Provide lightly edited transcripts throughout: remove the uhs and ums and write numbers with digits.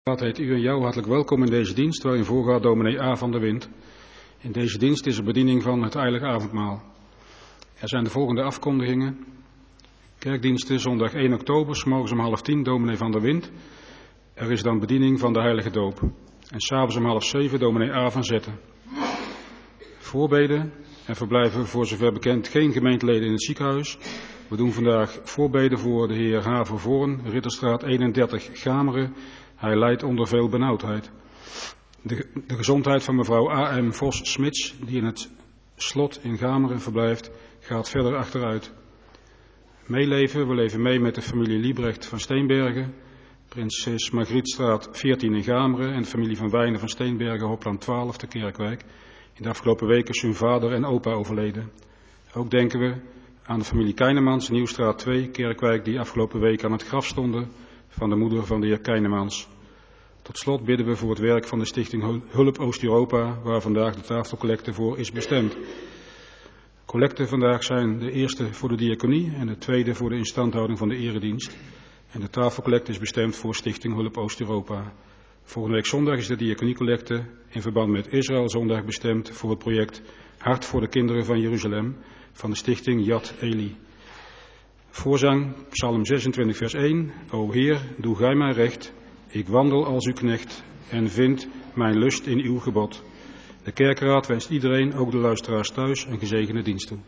Wat heet u en jou hartelijk welkom in deze dienst waarin voorgaat dominee A. van der Wind. In deze dienst is er bediening van het heilige avondmaal. Er zijn de volgende afkondigingen. Kerkdiensten zondag 1 oktober, 's morgens om 9:30 dominee van der Wind. Er is dan bediening van de heilige doop. En 's avonds om 6:30 dominee A. van Zetten. Voorbeden. Er verblijven voor zover bekend geen gemeenteleden in het ziekenhuis. We doen vandaag voorbeden voor de heer H. Vervoorn, Ritterstraat 31 Gameren. Hij lijdt onder veel benauwdheid. De gezondheid van mevrouw A.M. Vos-Smits, die in het slot in Gameren verblijft, gaat verder achteruit. Meeleven, we leven mee met de familie Liebrecht van Steenbergen, Prinses Margrietstraat 14 in Gameren en de familie van Wijnen van Steenbergen, Hopland 12 te Kerkwijk. In de afgelopen weken is hun vader en opa overleden. Ook denken we aan de familie Keinemans, Nieuwstraat 2, Kerkwijk, die afgelopen week aan het graf stonden van de moeder van de heer Keinemans. Tot slot bidden we voor het werk van de stichting Hulp Oost-Europa, waar vandaag de tafelcollecte voor is bestemd. Collecten vandaag zijn de eerste voor de diaconie en de tweede voor de instandhouding van de eredienst. En de tafelcollecte is bestemd voor stichting Hulp Oost-Europa. Volgende week zondag is de diaconiecollecte in verband met Israël zondag bestemd voor het project Hart voor de Kinderen van Jeruzalem van de stichting Yad Eli. Voorzang, Psalm 26 vers 1. O Heer, doe gij mij recht, ik wandel als uw knecht en vind mijn lust in uw gebod. De kerkraad wenst iedereen, ook de luisteraars thuis, een gezegende dienst toe.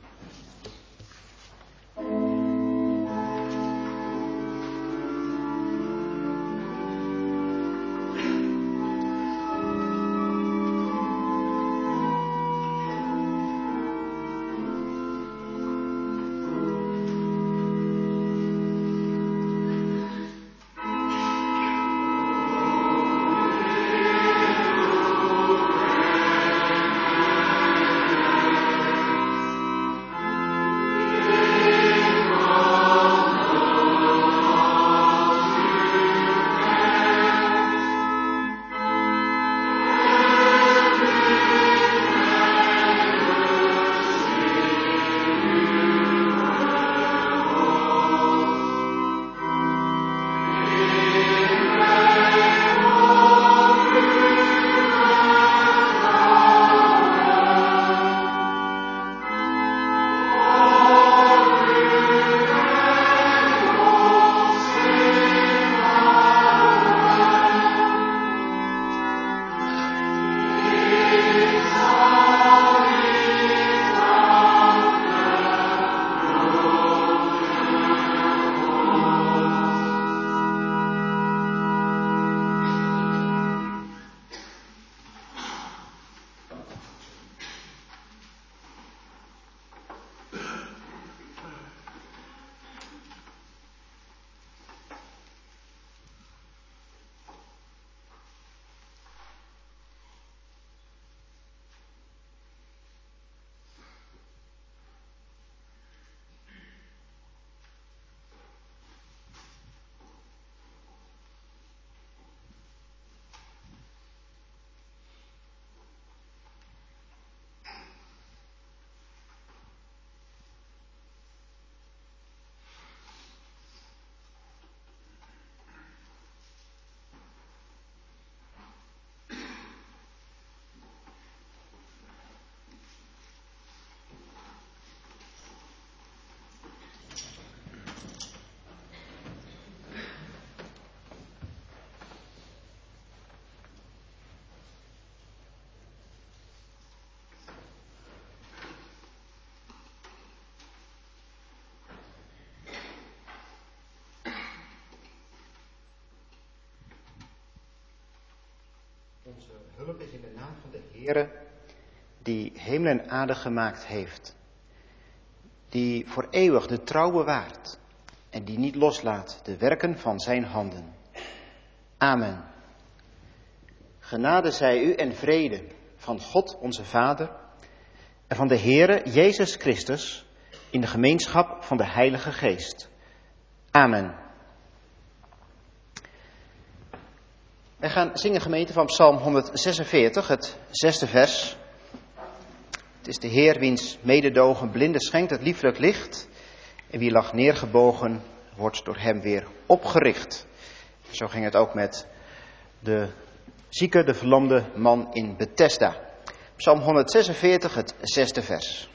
Onze hulp is in de naam van de Heere, die hemel en aarde gemaakt heeft. Die voor eeuwig de trouw bewaart en die niet loslaat de werken van zijn handen. Amen. Genade zij u en vrede van God onze Vader en van de Heere Jezus Christus in de gemeenschap van de Heilige Geest. Amen. Wij gaan zingen, gemeente, van Psalm 146, het 6e vers. Het is de Heer wiens mededogen blinden schenkt het lieflijk licht. En wie lag neergebogen, wordt door hem weer opgericht. Zo ging het ook met de zieke, de verlamde man in Bethesda. Psalm 146, het 6e vers.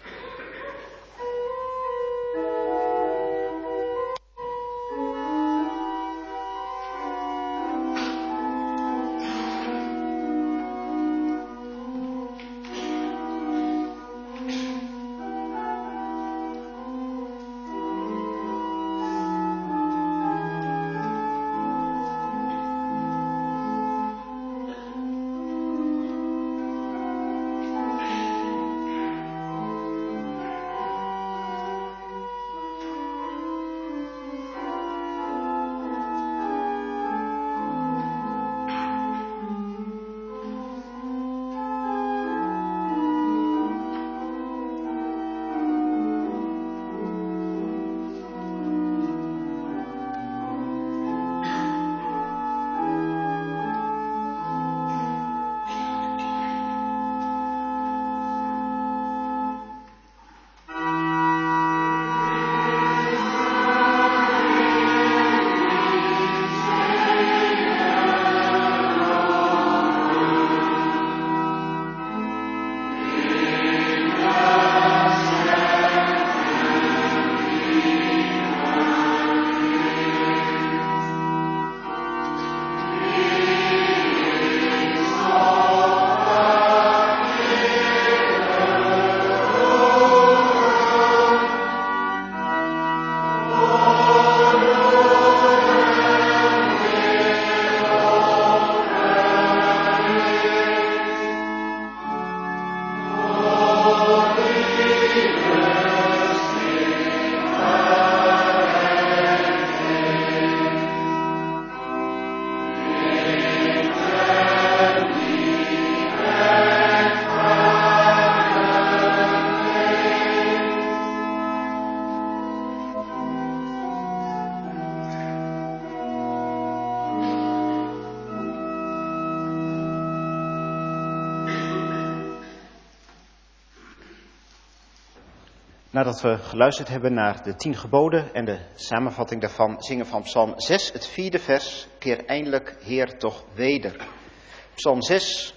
Nadat we geluisterd hebben naar de 10 geboden en de samenvatting daarvan, zingen van Psalm 6, het 4e vers, keer eindelijk, Heer, toch weder. Psalm 6,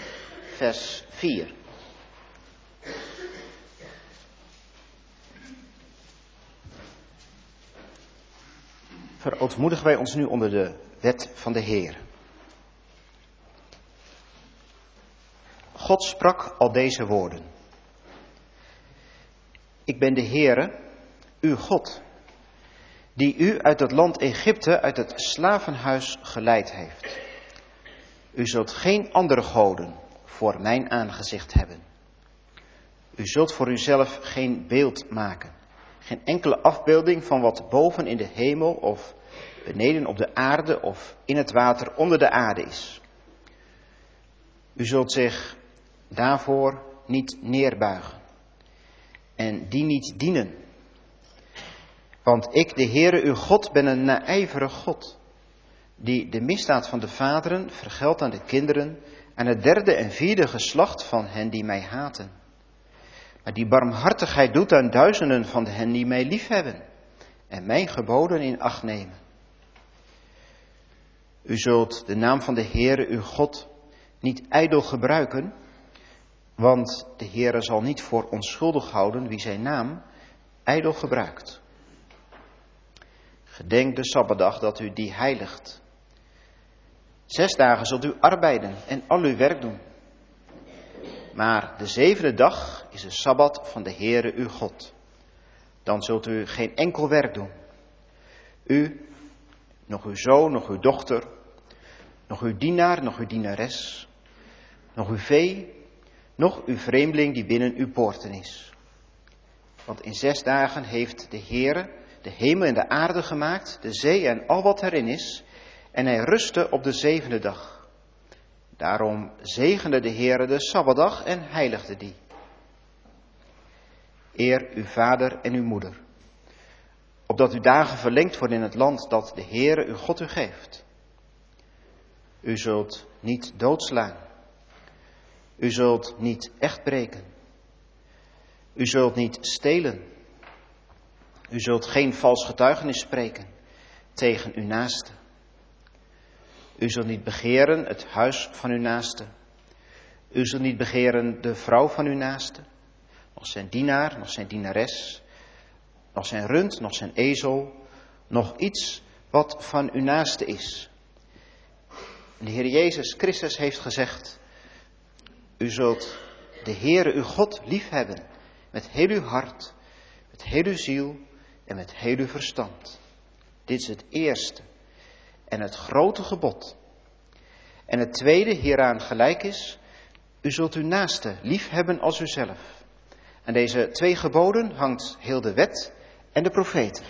vers 4. Verootmoedigen wij ons nu onder de wet van de Heer. God sprak al deze woorden. Ik ben de Heere, uw God, die u uit het land Egypte, uit het slavenhuis geleid heeft. U zult geen andere goden voor mijn aangezicht hebben. U zult voor uzelf geen beeld maken, geen enkele afbeelding van wat boven in de hemel of beneden op de aarde of in het water onder de aarde is. U zult zich daarvoor niet neerbuigen en die niet dienen. Want ik, de Heere uw God, ben een naijverig God, die de misdaad van de vaderen vergeldt aan de kinderen en het 3e en 4e geslacht van hen die mij haten. Maar die barmhartigheid doet aan duizenden van hen die mij liefhebben en mijn geboden in acht nemen. U zult de naam van de Heere uw God niet ijdel gebruiken, want de Heere zal niet voor onschuldig houden wie zijn naam ijdel gebruikt. Gedenk de Sabbatdag dat u die heiligt. 6 dagen zult u arbeiden en al uw werk doen. Maar de 7e dag is de Sabbat van de Heere uw God. Dan zult u geen enkel werk doen. U, nog uw zoon, nog uw dochter, nog uw dienaar, nog uw dienares, nog uw vee, nog uw vreemdeling die binnen uw poorten is. Want in 6 dagen heeft de Heere de hemel en de aarde gemaakt, de zee en al wat erin is, en hij rustte op de 7e dag. Daarom zegende de Heere de Sabbatdag en heiligde die. Eer uw vader en uw moeder, opdat uw dagen verlengd worden in het land dat de Heere uw God u geeft. U zult niet doodslaan. U zult niet echt breken. U zult niet stelen. U zult geen vals getuigenis spreken tegen uw naaste. U zult niet begeren het huis van uw naaste. U zult niet begeren de vrouw van uw naaste, nog zijn dienaar, nog zijn dienares, nog zijn rund, nog zijn ezel, nog iets wat van uw naaste is. En de Heer Jezus Christus heeft gezegd, u zult de Heere uw God liefhebben met heel uw hart, met heel uw ziel en met heel uw verstand. Dit is het eerste en het grote gebod. En het tweede hieraan gelijk is, u zult uw naaste liefhebben als uzelf. Aan deze 2 geboden hangt heel de wet en de profeten.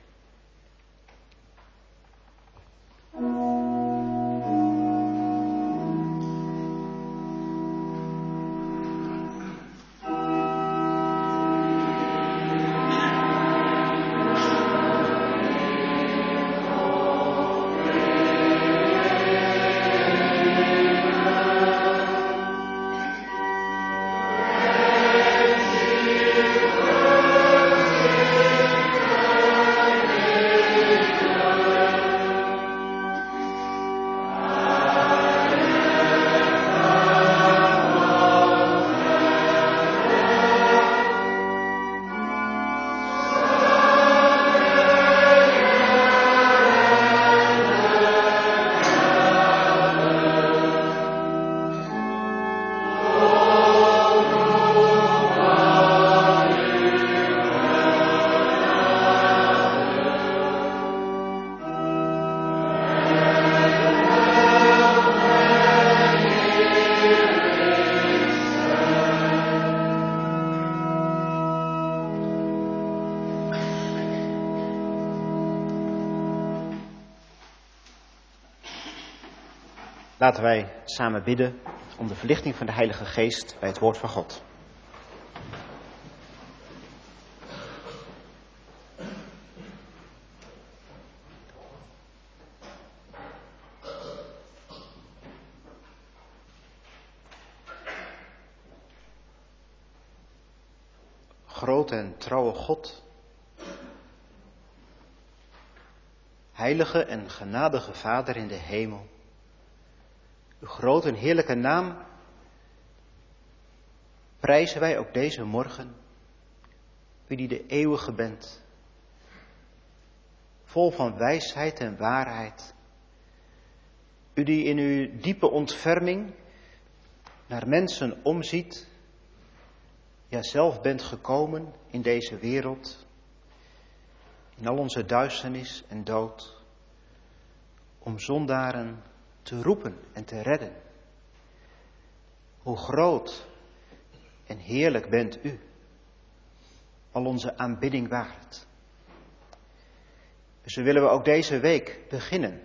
Laten wij samen bidden om de verlichting van de Heilige Geest bij het woord van God. Grote en trouwe God, heilige en genadige Vader in de hemel, uw grote en heerlijke naam prijzen wij ook deze morgen, u die de eeuwige bent, vol van wijsheid en waarheid, u die in uw diepe ontferming naar mensen omziet, ja zelf bent gekomen in deze wereld, in al onze duisternis en dood, om zondaren te roepen en te redden. Hoe groot en heerlijk bent u, al onze aanbidding waard. Dus zo willen we ook deze week beginnen,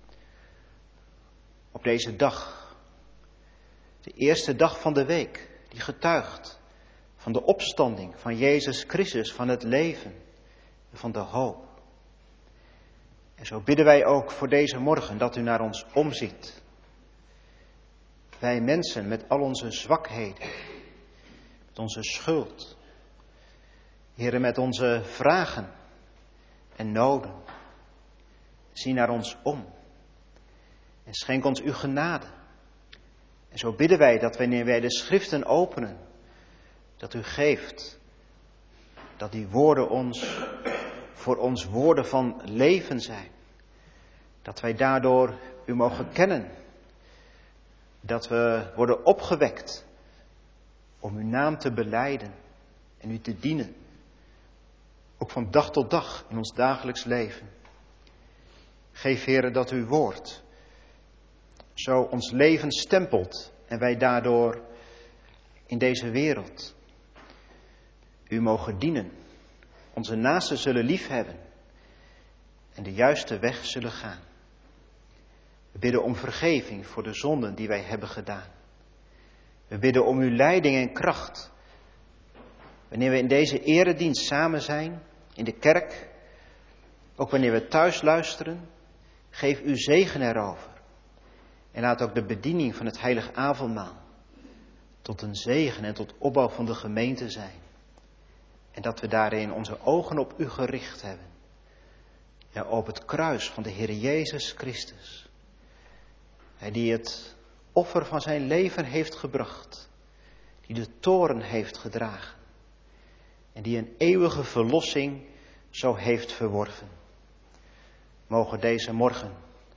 op deze dag, de eerste dag van de week, die getuigt van de opstanding van Jezus Christus, van het leven en van de hoop. En zo bidden wij ook voor deze morgen dat u naar ons omziet. Wij mensen met al onze zwakheden, met onze schuld, Heere, met onze vragen en noden. Zie naar ons om en schenk ons uw genade. En zo bidden wij dat wanneer wij de schriften openen, dat u geeft, dat die woorden voor ons woorden van leven zijn. Dat wij daardoor u mogen kennen. Dat we worden opgewekt om uw naam te belijden en u te dienen. Ook van dag tot dag in ons dagelijks leven. Geef, Heere, dat uw woord zo ons leven stempelt en wij daardoor in deze wereld u mogen dienen. Onze naasten zullen liefhebben en de juiste weg zullen gaan. We bidden om vergeving voor de zonden die wij hebben gedaan. We bidden om uw leiding en kracht. Wanneer we in deze eredienst samen zijn, in de kerk, ook wanneer we thuis luisteren, geef uw zegen erover. En laat ook de bediening van het heilig avondmaal tot een zegen en tot opbouw van de gemeente zijn. En dat we daarin onze ogen op u gericht hebben. Ja, op het kruis van de Heer Jezus Christus. Hij die het offer van zijn leven heeft gebracht. Die de toorn heeft gedragen. En die een eeuwige verlossing zo heeft verworven. Mogen deze morgen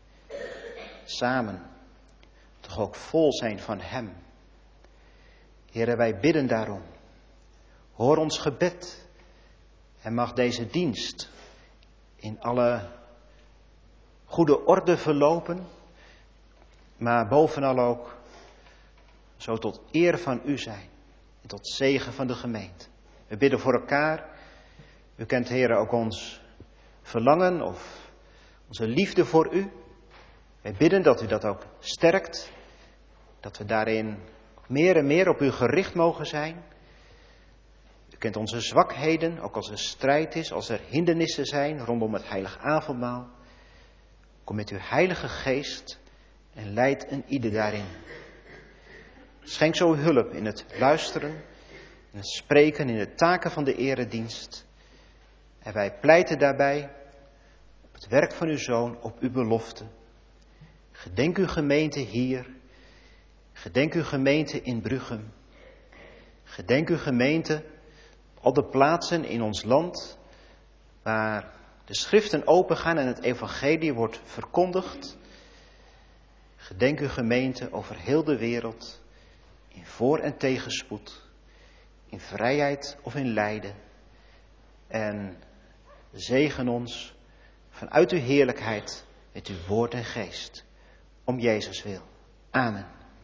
samen toch ook vol zijn van hem. Heere, wij bidden daarom. Hoor ons gebed. En mag deze dienst in alle goede orde verlopen. Maar bovenal ook zo tot eer van u zijn. En tot zegen van de gemeente. We bidden voor elkaar. U kent, Heere, ook ons verlangen of onze liefde voor u. Wij bidden dat u dat ook sterkt. Dat we daarin meer en meer op u gericht mogen zijn. U kent onze zwakheden, ook als er strijd is, als er hindernissen zijn rondom het heilig avondmaal. Kom met uw heilige geest en leid een ieder daarin. Schenk zo uw hulp in het luisteren, in het spreken, in de taken van de eredienst. En wij pleiten daarbij op het werk van uw Zoon, op uw belofte. Gedenk uw gemeente hier. Gedenk uw gemeente in Bruchem. Gedenk uw gemeente op al de plaatsen in ons land waar de schriften opengaan en het evangelie wordt verkondigd. Gedenk uw gemeente over heel de wereld in voor- en tegenspoed, in vrijheid of in lijden. En zegen ons vanuit uw heerlijkheid met uw woord en geest. Om Jezus wil. Amen.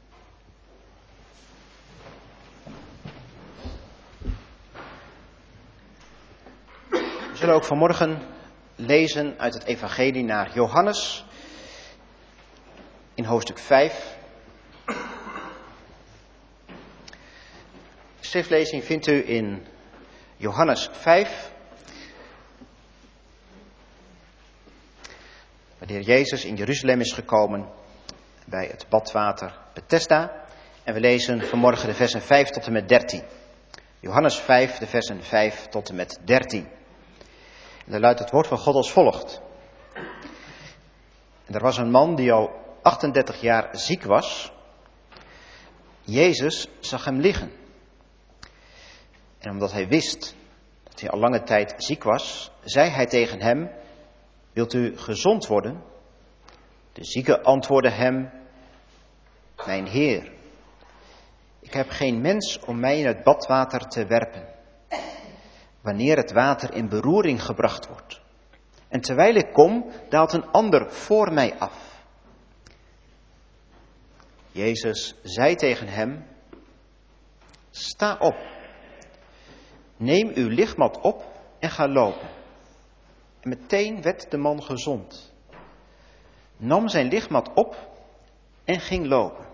We zullen ook vanmorgen lezen uit het evangelie naar Johannes in hoofdstuk 5. De schriftlezing vindt u in Johannes 5. Wanneer Jezus in Jeruzalem is gekomen bij het badwater Bethesda. En we lezen vanmorgen de versen 5 tot en met 13. Johannes 5, de versen 5 tot en met 13. En daar luidt het woord van God als volgt. En er was een man die al 38 jaar ziek was. Jezus zag hem liggen. En omdat hij wist dat hij al lange tijd ziek was, zei hij tegen hem: wilt u gezond worden? De zieke antwoordde hem: mijn Heer, ik heb geen mens om mij in het badwater te werpen, wanneer het water in beroering gebracht wordt. En terwijl ik kom, daalt een ander voor mij af. Jezus zei tegen hem: sta op, neem uw lichtmat op en ga lopen. En meteen werd de man gezond, nam zijn lichtmat op en ging lopen.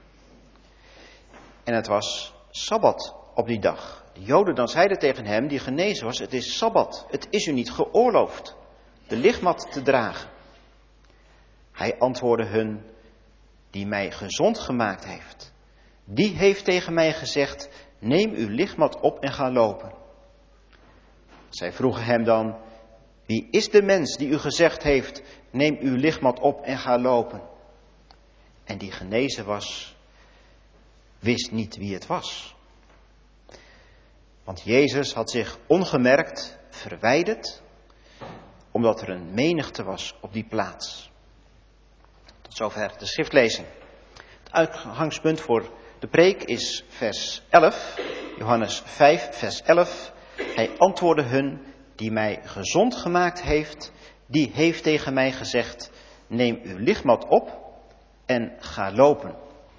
En het was Sabbat op die dag. De Joden dan zeiden tegen hem die genezen was: het is Sabbat, het is u niet geoorloofd de lichtmat te dragen. Hij antwoordde hun: die mij gezond gemaakt heeft, die heeft tegen mij gezegd: neem uw lichtmat op en ga lopen. Zij vroegen hem dan: wie is de mens die u gezegd heeft: neem uw lichtmat op en ga lopen? En die genezen was, wist niet wie het was. Want Jezus had zich ongemerkt verwijderd, omdat er een menigte was op die plaats. Tot zover de schriftlezing. Het uitgangspunt voor de preek is vers 11, Johannes 5, vers 11. Hij antwoordde hun: die mij gezond gemaakt heeft, die heeft tegen mij gezegd: neem uw lichtmat op en ga lopen.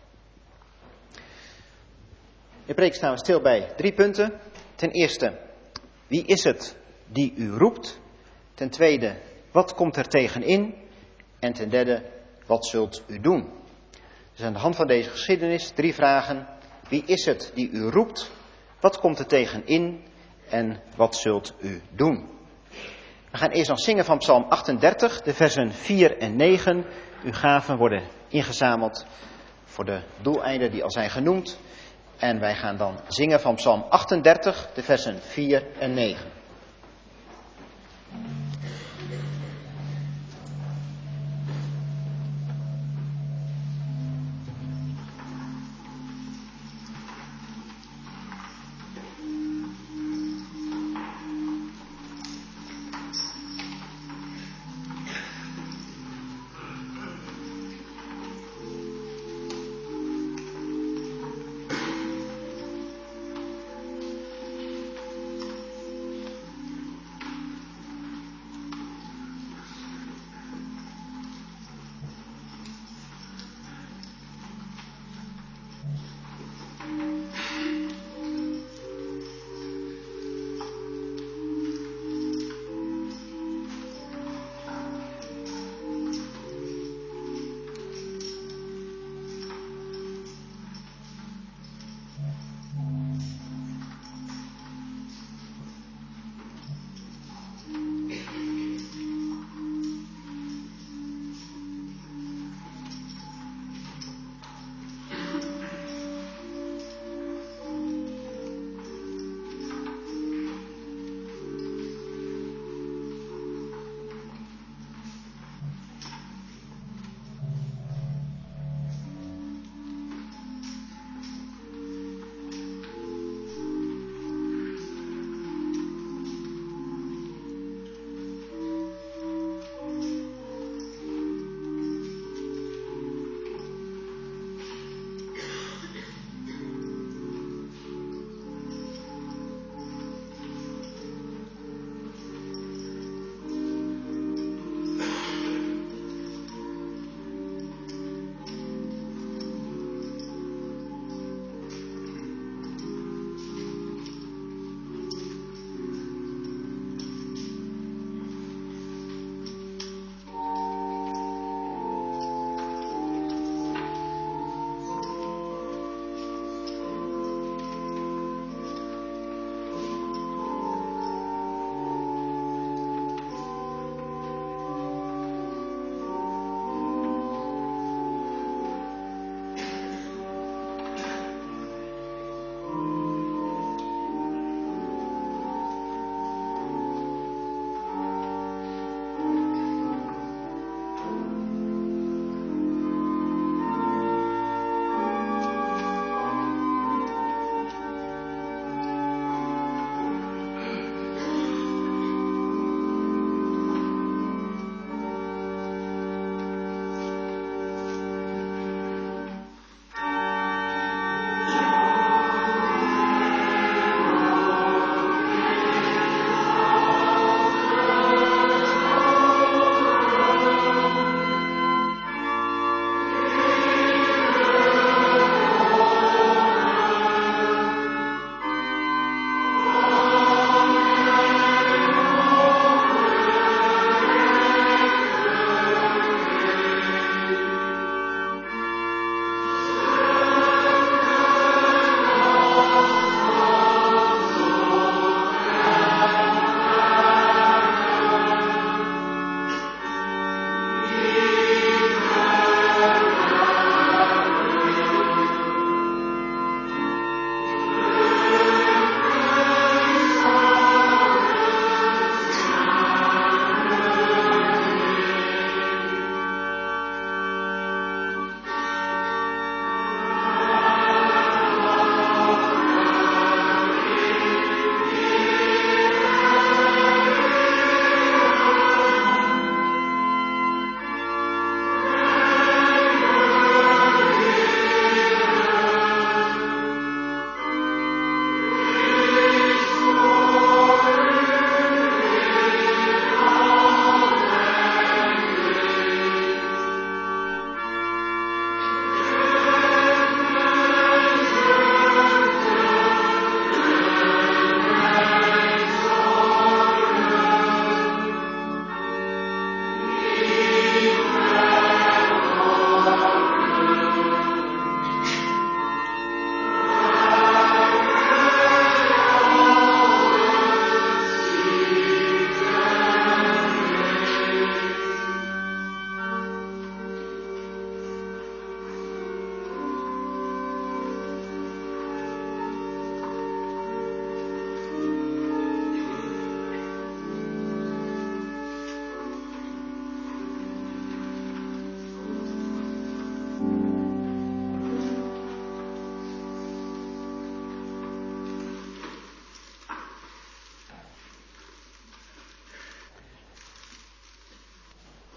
In de preek staan we stil bij 3 punten. Ten eerste, wie is het die u roept? Ten tweede, wat komt er tegenin? En ten derde, wat zult u doen? Dus aan de hand van deze geschiedenis 3 vragen. Wie is het die u roept? Wat komt er tegenin? En wat zult u doen? We gaan eerst nog zingen van Psalm 38, de versen 4 en 9. Uw gaven worden ingezameld voor de doeleinden die al zijn genoemd. En wij gaan dan zingen van Psalm 38, de versen 4 en 9.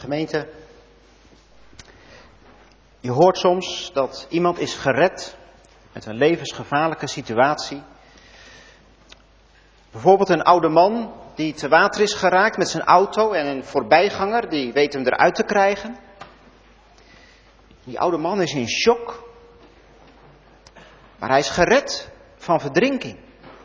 Gemeente, je hoort soms dat iemand is gered uit een levensgevaarlijke situatie. Bijvoorbeeld een oude man die te water is geraakt met zijn auto en een voorbijganger die weet hem eruit te krijgen. Die oude man is in shock, maar hij is gered van verdrinking.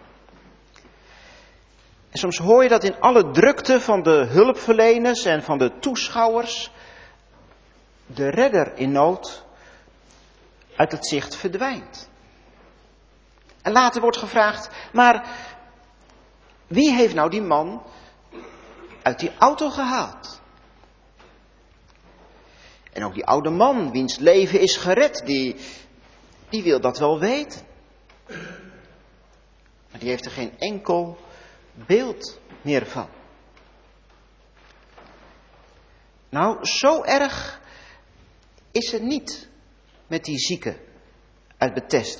En soms hoor je dat in alle drukte van de hulpverleners en van de toeschouwers de redder in nood uit het zicht verdwijnt. En later wordt gevraagd, maar wie heeft nou die man uit die auto gehaald? En ook die oude man, wiens leven is gered, die wil dat wel weten. Maar die heeft er geen enkel beeld meer van. Nou, zo erg is het niet met die zieke uit Bethesda.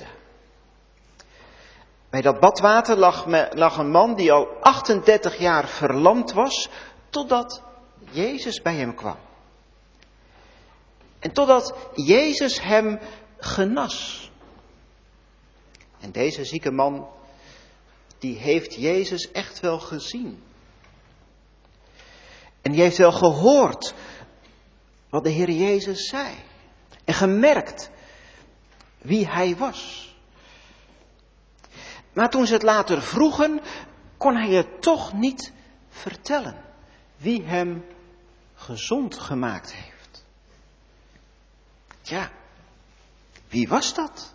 Bij dat badwater lag een man die al 38 jaar verlamd was, totdat Jezus bij hem kwam. En totdat Jezus hem genas. En deze zieke man, die heeft Jezus echt wel gezien. En die heeft wel gehoord wat de Heer Jezus zei. En gemerkt wie hij was. Maar toen ze het later vroegen, kon hij het toch niet vertellen wie hem gezond gemaakt heeft. Ja, wie was dat?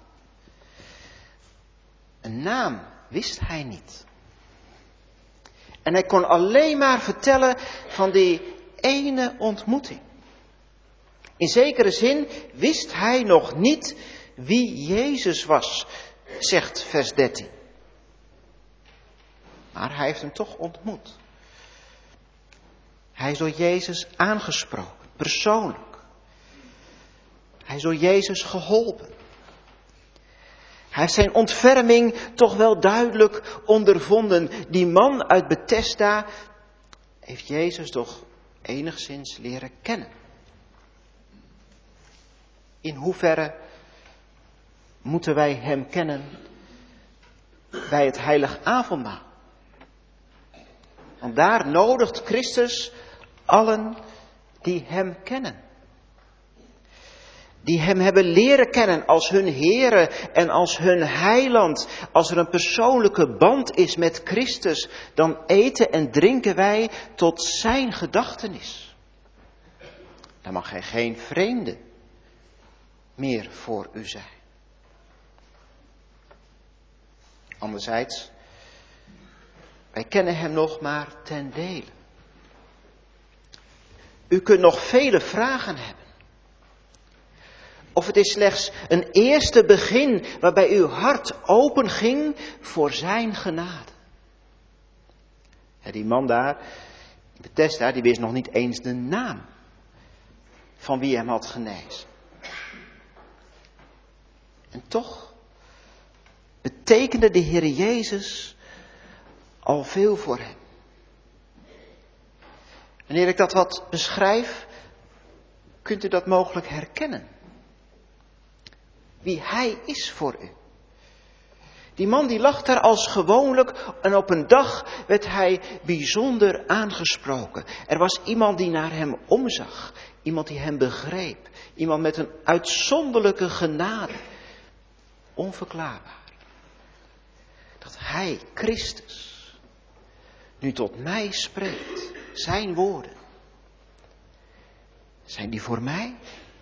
Een naam wist hij niet. En hij kon alleen maar vertellen van die ene ontmoeting. In zekere zin wist hij nog niet wie Jezus was, zegt vers 13. Maar hij heeft hem toch ontmoet. Hij is door Jezus aangesproken, persoonlijk. Hij is door Jezus geholpen. Hij heeft zijn ontferming toch wel duidelijk ondervonden. Die man uit Bethesda heeft Jezus toch enigszins leren kennen. In hoeverre moeten wij hem kennen bij het heilig avondmaal? Want daar nodigt Christus allen die hem kennen. Die hem hebben leren kennen als hun Heere en als hun heiland. Als er een persoonlijke band is met Christus, dan eten en drinken wij tot zijn gedachtenis. Dan mag hij geen vreemde meer voor u zijn. Anderzijds, wij kennen hem nog maar ten dele. U kunt nog vele vragen hebben. Of het is slechts een eerste begin waarbij uw hart open ging voor zijn genade. Ja, die man daar, Bethesda, die wist nog niet eens de naam van wie hem had genezen. En toch betekende de Heer Jezus al veel voor hem. Wanneer ik dat wat beschrijf, kunt u dat mogelijk herkennen. Wie hij is voor u. Die man die lag daar als gewoonlijk en op een dag werd hij bijzonder aangesproken. Er was iemand die naar hem omzag. Iemand die hem begreep. Iemand met een uitzonderlijke genade. Onverklaarbaar. Dat hij, Christus, nu tot mij spreekt. Zijn woorden. Zijn die voor mij?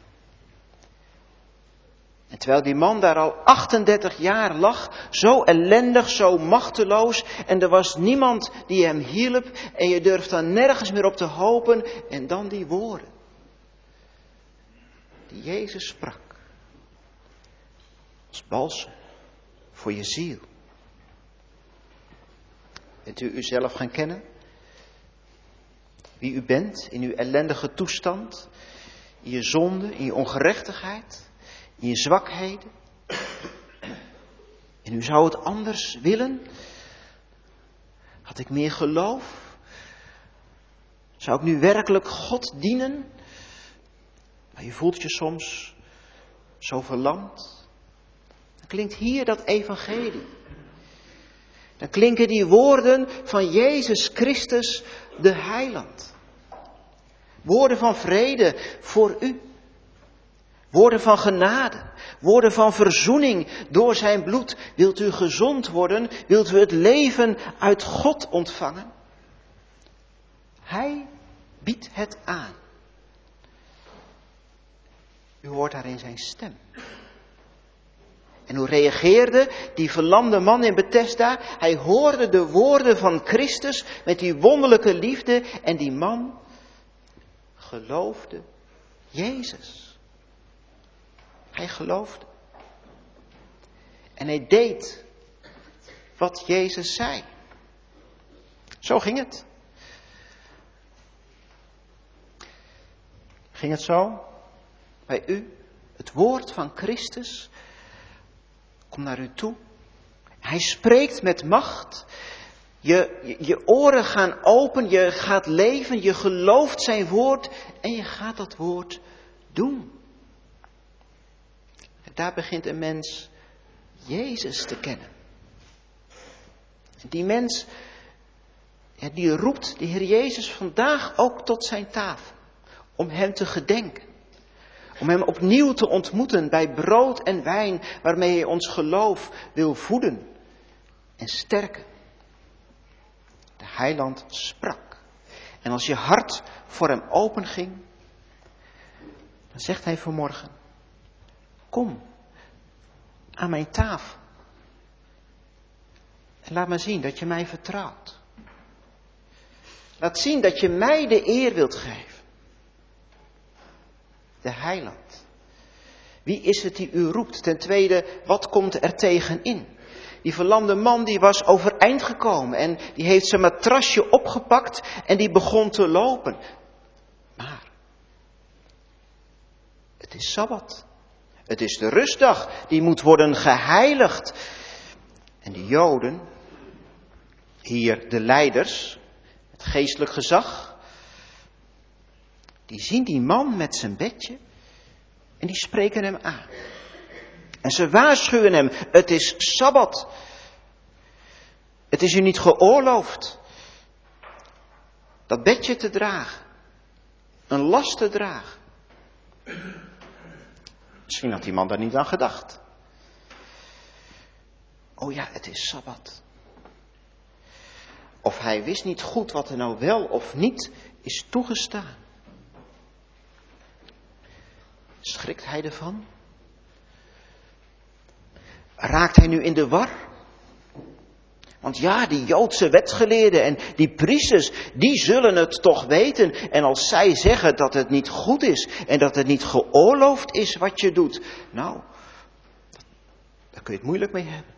En terwijl die man daar al 38 jaar lag, zo ellendig, zo machteloos, en er was niemand die hem hielp, en je durft dan nergens meer op te hopen, en dan die woorden, die Jezus sprak, als balsem voor je ziel. Bent u uzelf gaan kennen? Wie u bent in uw ellendige toestand, in je zonde, in je ongerechtigheid, in je zwakheden. En u zou het anders willen? Had ik meer geloof? Zou ik nu werkelijk God dienen? Maar je voelt je soms zo verlamd. Dan klinkt hier dat evangelie. Dan klinken die woorden van Jezus Christus, de heiland. Woorden van vrede voor u. Woorden van genade. Woorden van verzoening door zijn bloed. Wilt u gezond worden? Wilt u het leven uit God ontvangen? Hij biedt het aan. U hoort daarin zijn stem. En hoe reageerde die verlamde man in Bethesda? Hij hoorde de woorden van Christus met die wonderlijke liefde. En die man geloofde Jezus. Hij geloofde. En hij deed wat Jezus zei. Zo ging het. Ging het zo bij u? Het woord van Christus komt naar u toe. Hij spreekt met macht. Je oren gaan open, je gaat leven, je gelooft zijn woord en je gaat dat woord doen. En daar begint een mens Jezus te kennen. Die mens, die roept de Heer Jezus vandaag ook tot zijn tafel. Om hem te gedenken. Om hem opnieuw te ontmoeten bij brood en wijn waarmee hij ons geloof wil voeden en sterken. De heiland sprak. En als je hart voor hem openging, dan zegt hij vanmorgen, kom aan mijn tafel. En laat me zien dat je mij vertrouwt. Laat zien dat je mij de eer wilt geven. De heiland. Wie is het die u roept? Ten tweede, wat komt er tegenin? Die verlamde man die was overeind gekomen en die heeft zijn matrasje opgepakt en die begon te lopen. Maar het is Sabbat. Het is de rustdag, die moet worden geheiligd. En de Joden, hier de leiders, het geestelijk gezag, die zien die man met zijn bedje en die spreken hem aan. En ze waarschuwen hem, het is Sabbat. Het is u niet geoorloofd dat bedje te dragen, een last te dragen. Misschien had die man daar niet aan gedacht. Oh ja, het is Sabbat. Of hij wist niet goed wat er nou wel of niet is toegestaan. Schrikt hij ervan? Raakt hij nu in de war? Want ja, die Joodse wetgeleerden en die priesters, die zullen het toch weten. En als zij zeggen dat het niet goed is en dat het niet geoorloofd is wat je doet. Nou, daar kun je het moeilijk mee hebben.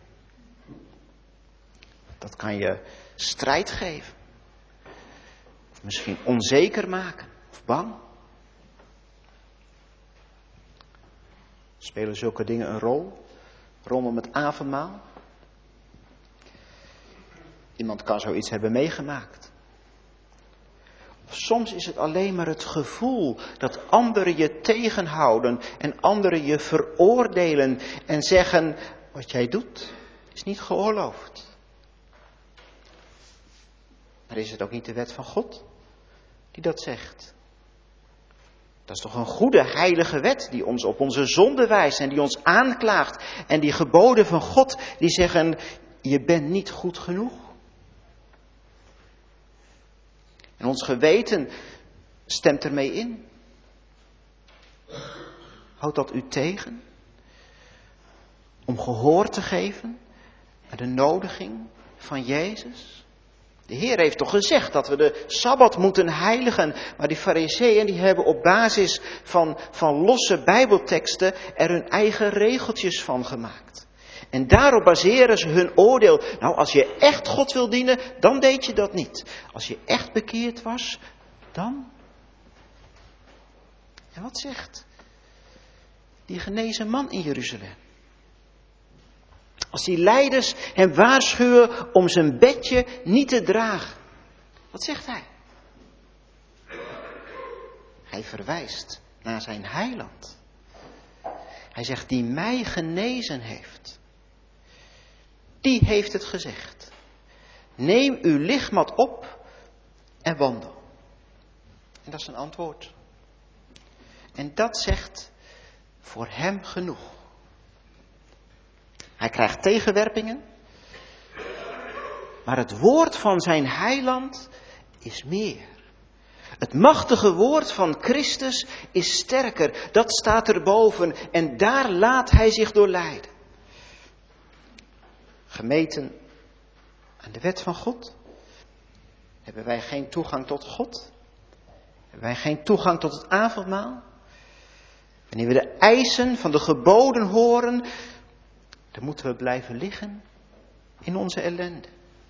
Dat kan je strijd geven. Of misschien onzeker maken of bang. Spelen zulke dingen een rol? Rondom het avondmaal? Iemand kan zoiets hebben meegemaakt. Of soms is het alleen maar het gevoel dat anderen je tegenhouden en anderen je veroordelen en zeggen, wat jij doet is niet geoorloofd. Maar is het ook niet de wet van God die dat zegt? Dat is toch een goede, heilige wet die ons op onze zonde wijst en die ons aanklaagt. En die geboden van God die zeggen, je bent niet goed genoeg. En ons geweten stemt ermee in. Houdt dat u tegen? Om gehoor te geven aan de nodiging van Jezus? De Heer heeft toch gezegd dat we de Sabbat moeten heiligen. Maar die Farizeeën die hebben op basis van losse Bijbelteksten er hun eigen regeltjes van gemaakt. En daarop baseren ze hun oordeel. Nou, als je echt God wil dienen, dan deed je dat niet. Als je echt bekeerd was, dan. En wat zegt die genezen man in Jeruzalem? Als die leiders hem waarschuwen om zijn bedje niet te dragen. Wat zegt hij? Hij verwijst naar zijn heiland. Hij zegt, die mij genezen heeft. Die heeft het gezegd. Neem uw lichtmat op en wandel. En dat is een antwoord. En dat zegt voor hem genoeg. Hij krijgt tegenwerpingen. Maar het woord van zijn heiland is meer. Het machtige woord van Christus is sterker. Dat staat erboven. En daar laat hij zich door leiden. Gemeten aan de wet van God. Hebben wij geen toegang tot God? Hebben wij geen toegang tot het avondmaal? Wanneer we de eisen van de geboden horen, dan moeten we blijven liggen in onze ellende.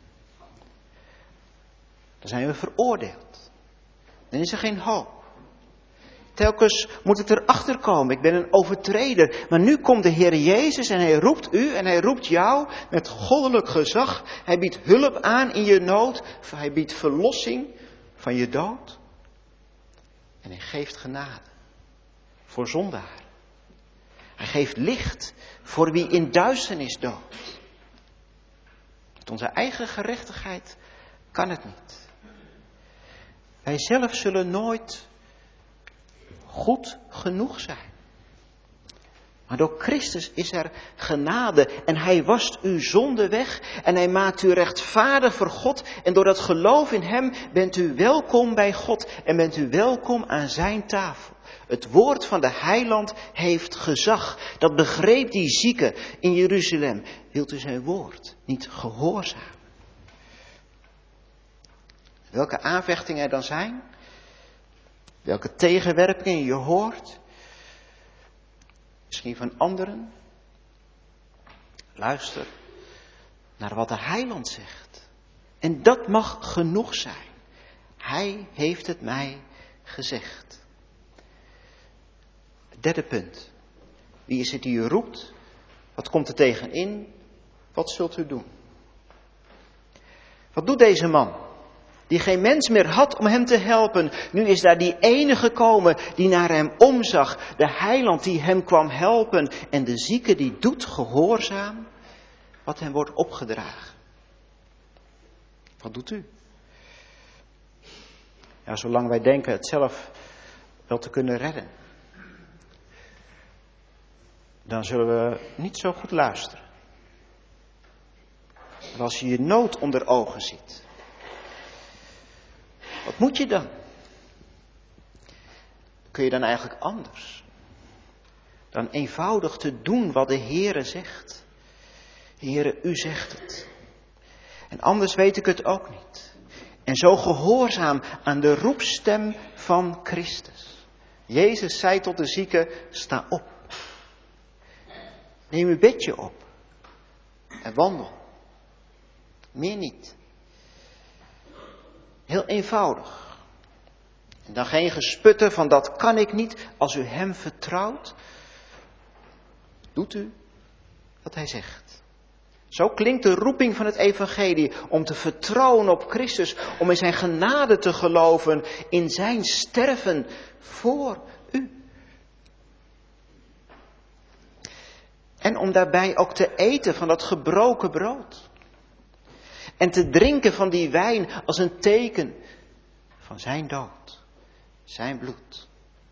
Dan zijn we veroordeeld. Dan is er geen hoop. Telkens moet ik erachter komen. Ik ben een overtreder. Maar nu komt de Heer Jezus en hij roept u en hij roept jou met goddelijk gezag. Hij biedt hulp aan in je nood. Hij biedt verlossing van je dood. En hij geeft genade voor zondaar. Hij geeft licht voor wie in duisternis doodt. Met onze eigen gerechtigheid kan het niet. Wij zelf zullen nooit goed genoeg zijn. Maar door Christus is er genade en hij wast uw zonde weg en hij maakt u rechtvaardig voor God. En door dat geloof in hem bent u welkom bij God en bent u welkom aan zijn tafel. Het woord van de heiland heeft gezag. Dat begreep die zieke in Jeruzalem. Wilt u zijn woord niet gehoorzamen? Welke aanvechtingen er dan zijn? Welke tegenwerpingen je hoort? Misschien van anderen? Luister naar wat de heiland zegt. En dat mag genoeg zijn. Hij heeft het mij gezegd. Het derde punt. Wie is het die u roept? Wat komt er tegenin? Wat zult u doen? Wat doet deze man? Die geen mens meer had om hem te helpen. Nu is daar die ene gekomen die naar hem omzag. De heiland die hem kwam helpen. En de zieke die doet gehoorzaam wat hem wordt opgedragen. Wat doet u? Ja, zolang wij denken het zelf wel te kunnen redden, dan zullen we niet zo goed luisteren. Maar als je je nood onder ogen ziet, wat moet je dan? Kun je dan eigenlijk anders dan eenvoudig te doen wat de Heere zegt? Heere, u zegt het. En anders weet ik het ook niet. En zo gehoorzaam aan de roepstem van Christus. Jezus zei tot de zieke, sta op. Neem uw bedje op. En wandel. Meer niet. Heel eenvoudig. En dan geen gesputter van dat kan ik niet. Als u hem vertrouwt, doet u wat hij zegt. Zo klinkt de roeping van het evangelie om te vertrouwen op Christus. Om in zijn genade te geloven. In zijn sterven voor u. En om daarbij ook te eten van dat gebroken brood. En te drinken van die wijn als een teken van zijn dood. Zijn bloed.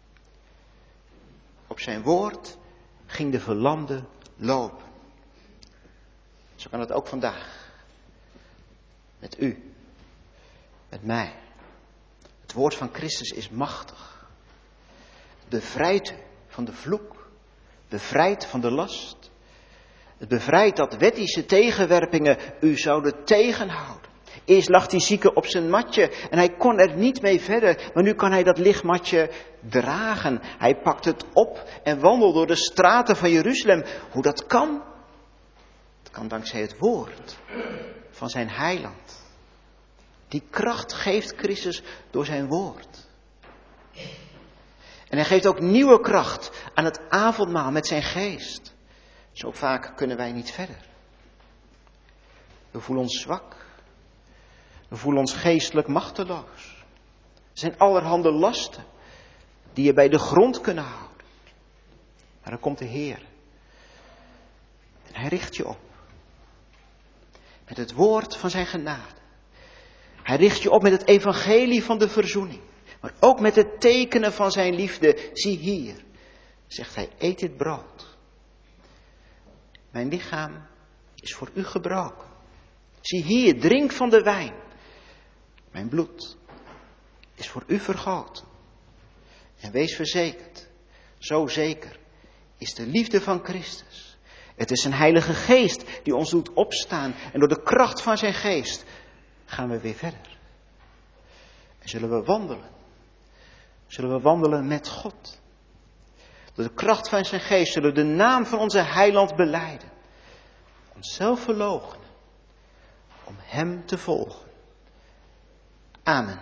Op zijn woord ging de verlamde lopen. Zo kan het ook vandaag. Met u. Met mij. Het woord van Christus is machtig. Het bevrijdt u van de vloek. Bevrijdt van de last. Het bevrijdt dat wettische tegenwerpingen u zouden tegenhouden. Eerst lag die zieke op zijn matje en hij kon er niet mee verder. Maar nu kan hij dat lichtmatje dragen. Hij pakt het op en wandelt door de straten van Jeruzalem. Hoe dat kan? Het kan dankzij het woord van zijn heiland. Die kracht geeft Christus door zijn woord. En hij geeft ook nieuwe kracht aan het avondmaal met zijn geest. Zo vaak kunnen wij niet verder. We voelen ons zwak. We voelen ons geestelijk machteloos. Er zijn allerhande lasten. die je bij de grond kunnen houden. Maar dan komt de Heer. En hij richt je op. Met het woord van zijn genade. Hij richt je op met het evangelie van de verzoening. Maar ook met het tekenen van zijn liefde. Zie hier, zegt hij, eet dit brood. Mijn lichaam is voor u gebroken. Zie hier, drink van de wijn. Mijn bloed is voor u vergoten. En wees verzekerd, zo zeker is de liefde van Christus. Het is een Heilige Geest die ons doet opstaan. En door de kracht van zijn geest gaan we weer verder. En zullen we wandelen. Zullen we wandelen met God. Door de kracht van zijn geest zullen we de naam van onze heiland belijden. Onszelf verloochenen. Om hem te volgen. Amen.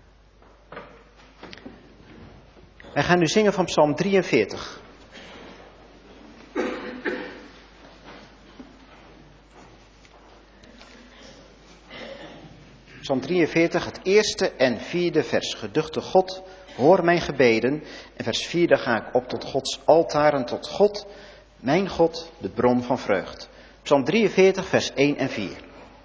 Wij gaan nu zingen van Psalm 43. Psalm 43, het eerste en vierde vers. Geduchte God, hoor mijn gebeden. En vers 4, daar ga ik op tot Gods altaar en tot God, mijn God, de bron van vreugd. Psalm 43, vers 1 en 4.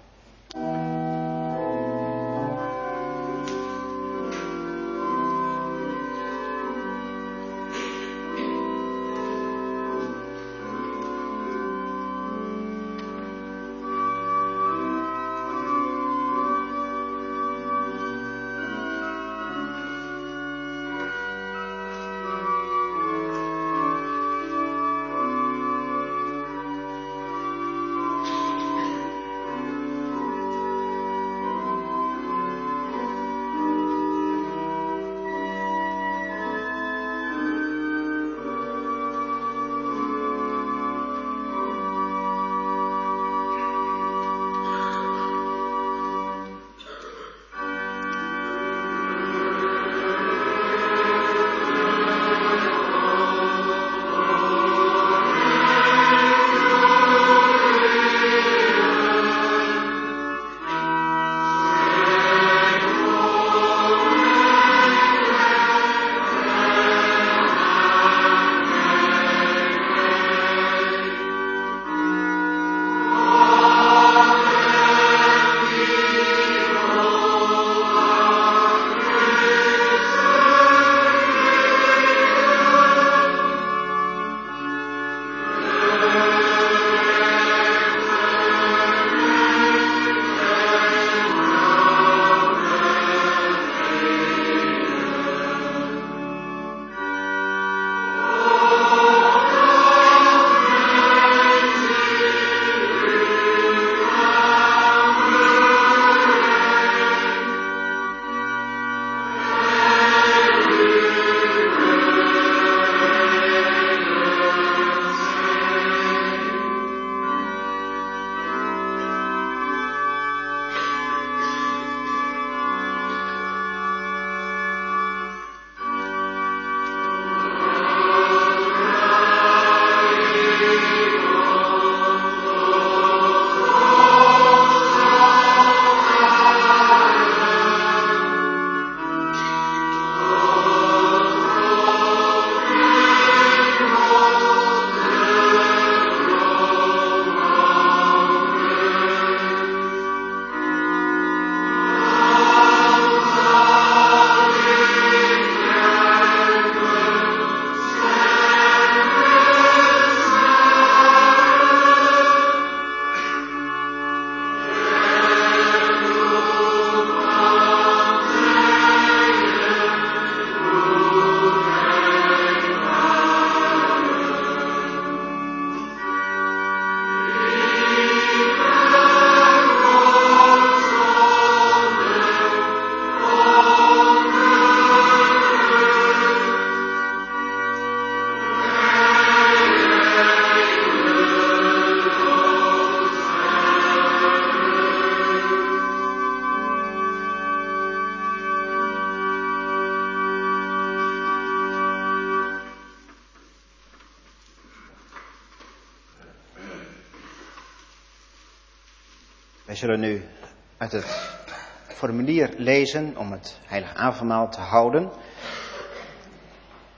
Wij zullen nu uit het formulier lezen om het heilige avondmaal te houden.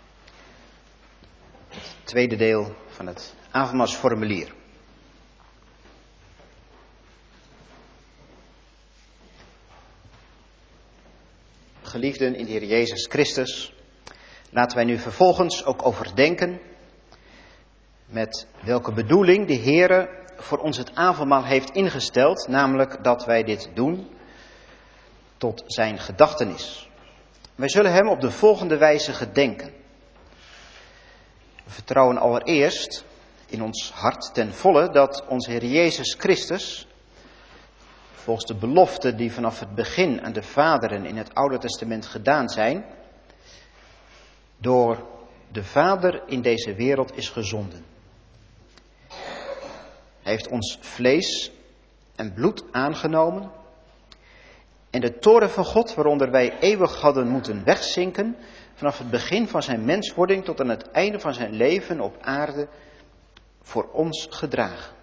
tweede deel van het avondmaalsformulier. Geliefden in de Heer Jezus Christus, laten wij nu vervolgens ook overdenken met welke bedoeling de Heere voor ons het avondmaal heeft ingesteld, namelijk dat wij dit doen tot zijn gedachtenis. Wij zullen hem op de volgende wijze gedenken. We vertrouwen allereerst in ons hart ten volle dat onze Heer Jezus Christus, volgens de beloften die vanaf het begin aan de vaderen in het Oude Testament gedaan zijn, door de Vader in deze wereld is gezonden. Hij heeft ons vlees en bloed aangenomen en de toorn van God, waaronder wij eeuwig hadden moeten wegzinken, vanaf het begin van zijn menswording tot aan het einde van zijn leven op aarde, voor ons gedragen.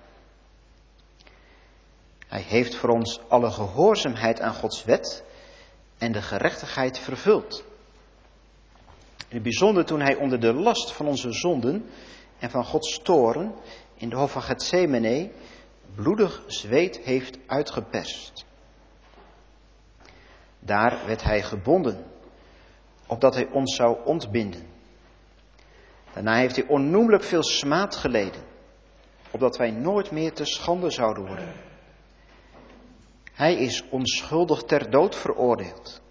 Hij heeft voor ons alle gehoorzaamheid aan Gods wet en de gerechtigheid vervuld. In het bijzonder toen hij onder de last van onze zonden en van Gods toorn in de hof van Getsemane bloedig zweet heeft uitgeperst. Daar werd hij gebonden, opdat hij ons zou ontbinden. Daarna heeft hij onnoemelijk veel smaad geleden, opdat wij nooit meer te schande zouden worden. Hij is onschuldig ter dood veroordeeld,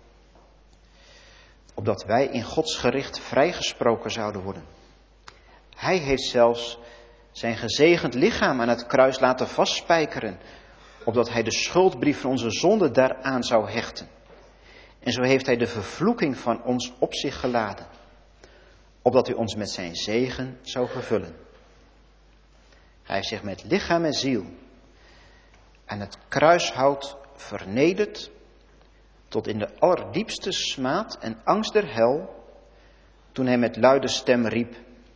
opdat wij in Gods gericht vrijgesproken zouden worden. Hij heeft zelfs zijn gezegend lichaam aan het kruis laten vastspijkeren, opdat hij de schuldbrief van onze zonde daaraan zou hechten. En zo heeft hij de vervloeking van ons op zich geladen, opdat hij ons met zijn zegen zou vervullen. Hij heeft zich met lichaam en ziel aan het kruishout vernederd tot in de allerdiepste smaad en angst der hel, toen hij met luide stem riep: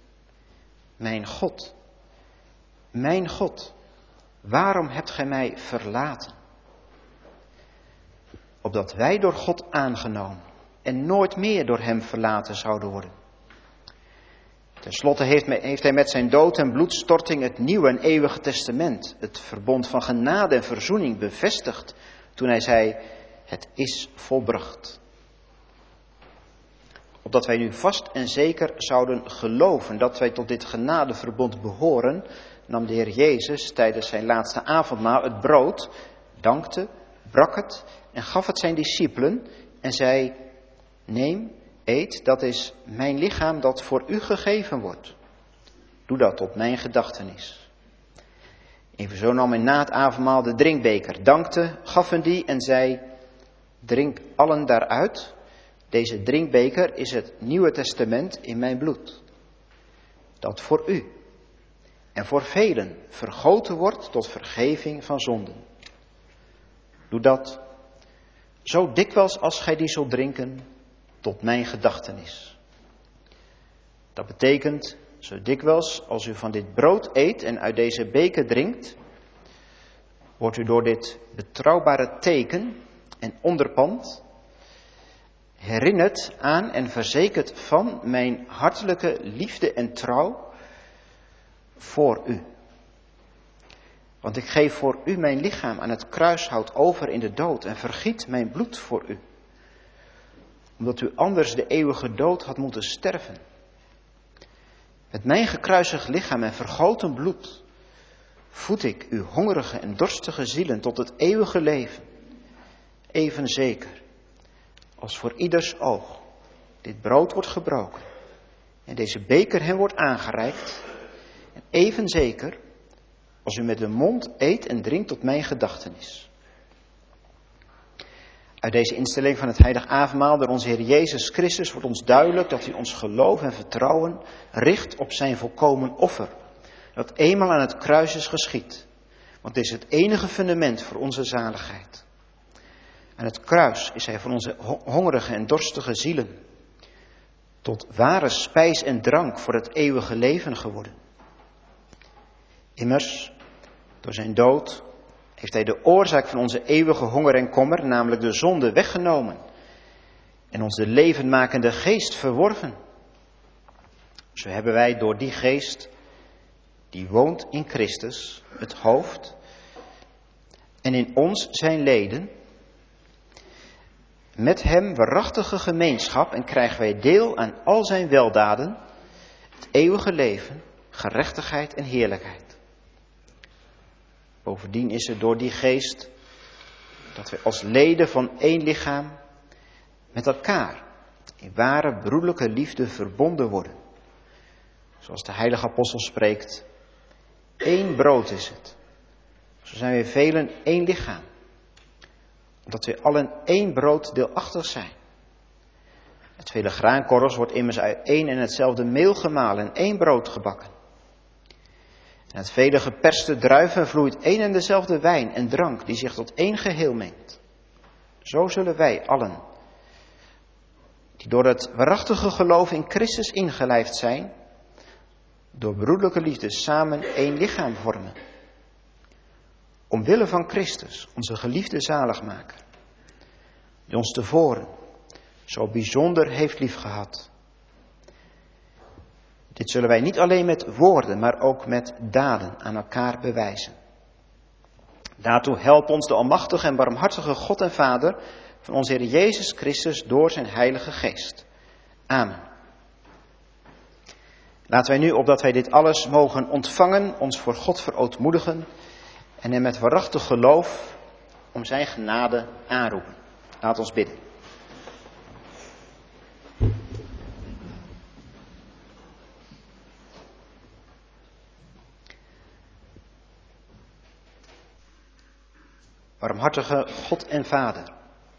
mijn God, waarom hebt gij mij verlaten? Opdat wij door God aangenomen en nooit meer door hem verlaten zouden worden. Ten slotte heeft hij met zijn dood en bloedstorting het nieuwe en eeuwige testament, het verbond van genade en verzoening, bevestigd toen hij zei: het is volbracht. Opdat wij nu vast en zeker zouden geloven dat wij tot dit genadeverbond behoren, nam de Heer Jezus tijdens zijn laatste avondmaal het brood, dankte, brak het en gaf het zijn discipelen en zei: neem, eet, dat is mijn lichaam dat voor u gegeven wordt. Doe dat tot mijn gedachtenis. Evenzo nam hij na het avondmaal de drinkbeker, dankte, gaf hem die en zei: drink allen daaruit. Deze drinkbeker is het Nieuwe Testament in mijn bloed, dat voor u en voor velen vergoten wordt tot vergeving van zonden. Doe dat zo dikwijls als gij die zult drinken, tot mijn gedachtenis. Dat betekent, zo dikwijls als u van dit brood eet en uit deze beker drinkt, wordt u door dit betrouwbare teken en onderpand herinnerd aan en verzekerd van mijn hartelijke liefde en trouw voor u. Want ik geef voor u mijn lichaam aan het kruishout over in de dood en vergiet mijn bloed voor u. Omdat u anders de eeuwige dood had moeten sterven. Met mijn gekruisigd lichaam en vergoten bloed voed ik uw hongerige en dorstige zielen tot het eeuwige leven. Even zeker als voor ieders oog dit brood wordt gebroken en deze beker hem wordt aangereikt. En even zeker als u met de mond eet en drinkt tot mijn gedachtenis. Uit deze instelling van het heilig avondmaal door onze Heer Jezus Christus wordt ons duidelijk dat hij ons geloof en vertrouwen richt op zijn volkomen offer. Dat eenmaal aan het kruis is geschied. Want dit is het enige fundament voor onze zaligheid. Aan het kruis is hij voor onze hongerige en dorstige zielen tot ware spijs en drank voor het eeuwige leven geworden. Immers, door zijn dood heeft hij de oorzaak van onze eeuwige honger en kommer, namelijk de zonde, weggenomen en ons de levenmakende geest verworven. Zo hebben wij door die geest, die woont in Christus, het hoofd, en in ons zijn leden, met hem waarachtige gemeenschap en krijgen wij deel aan al zijn weldaden, het eeuwige leven, gerechtigheid en heerlijkheid. Bovendien is het door die geest dat wij als leden van één lichaam met elkaar in ware broederlijke liefde verbonden worden. Zoals de heilige apostel spreekt, één brood is het. Zo zijn wij velen één lichaam. Omdat wij allen één brood deelachtig zijn. Het vele graankorrels wordt immers uit één en hetzelfde meel gemalen en één brood gebakken. En het vele geperste druiven vloeit één en dezelfde wijn en drank die zich tot één geheel mengt. Zo zullen wij allen, die door het waarachtige geloof in Christus ingelijfd zijn, door broederlijke liefde samen één lichaam vormen. Omwille van Christus, onze geliefde zaligmaker, die ons tevoren zo bijzonder heeft liefgehad. Dit zullen wij niet alleen met woorden, maar ook met daden aan elkaar bewijzen. Daartoe helpt ons de almachtige en barmhartige God en Vader van onze Heer Jezus Christus door zijn Heilige Geest. Amen. Laten wij nu, opdat wij dit alles mogen ontvangen, ons voor God verootmoedigen en hem met waarachtig geloof om zijn genade aanroepen. Laat ons bidden. Barmhartige God en Vader,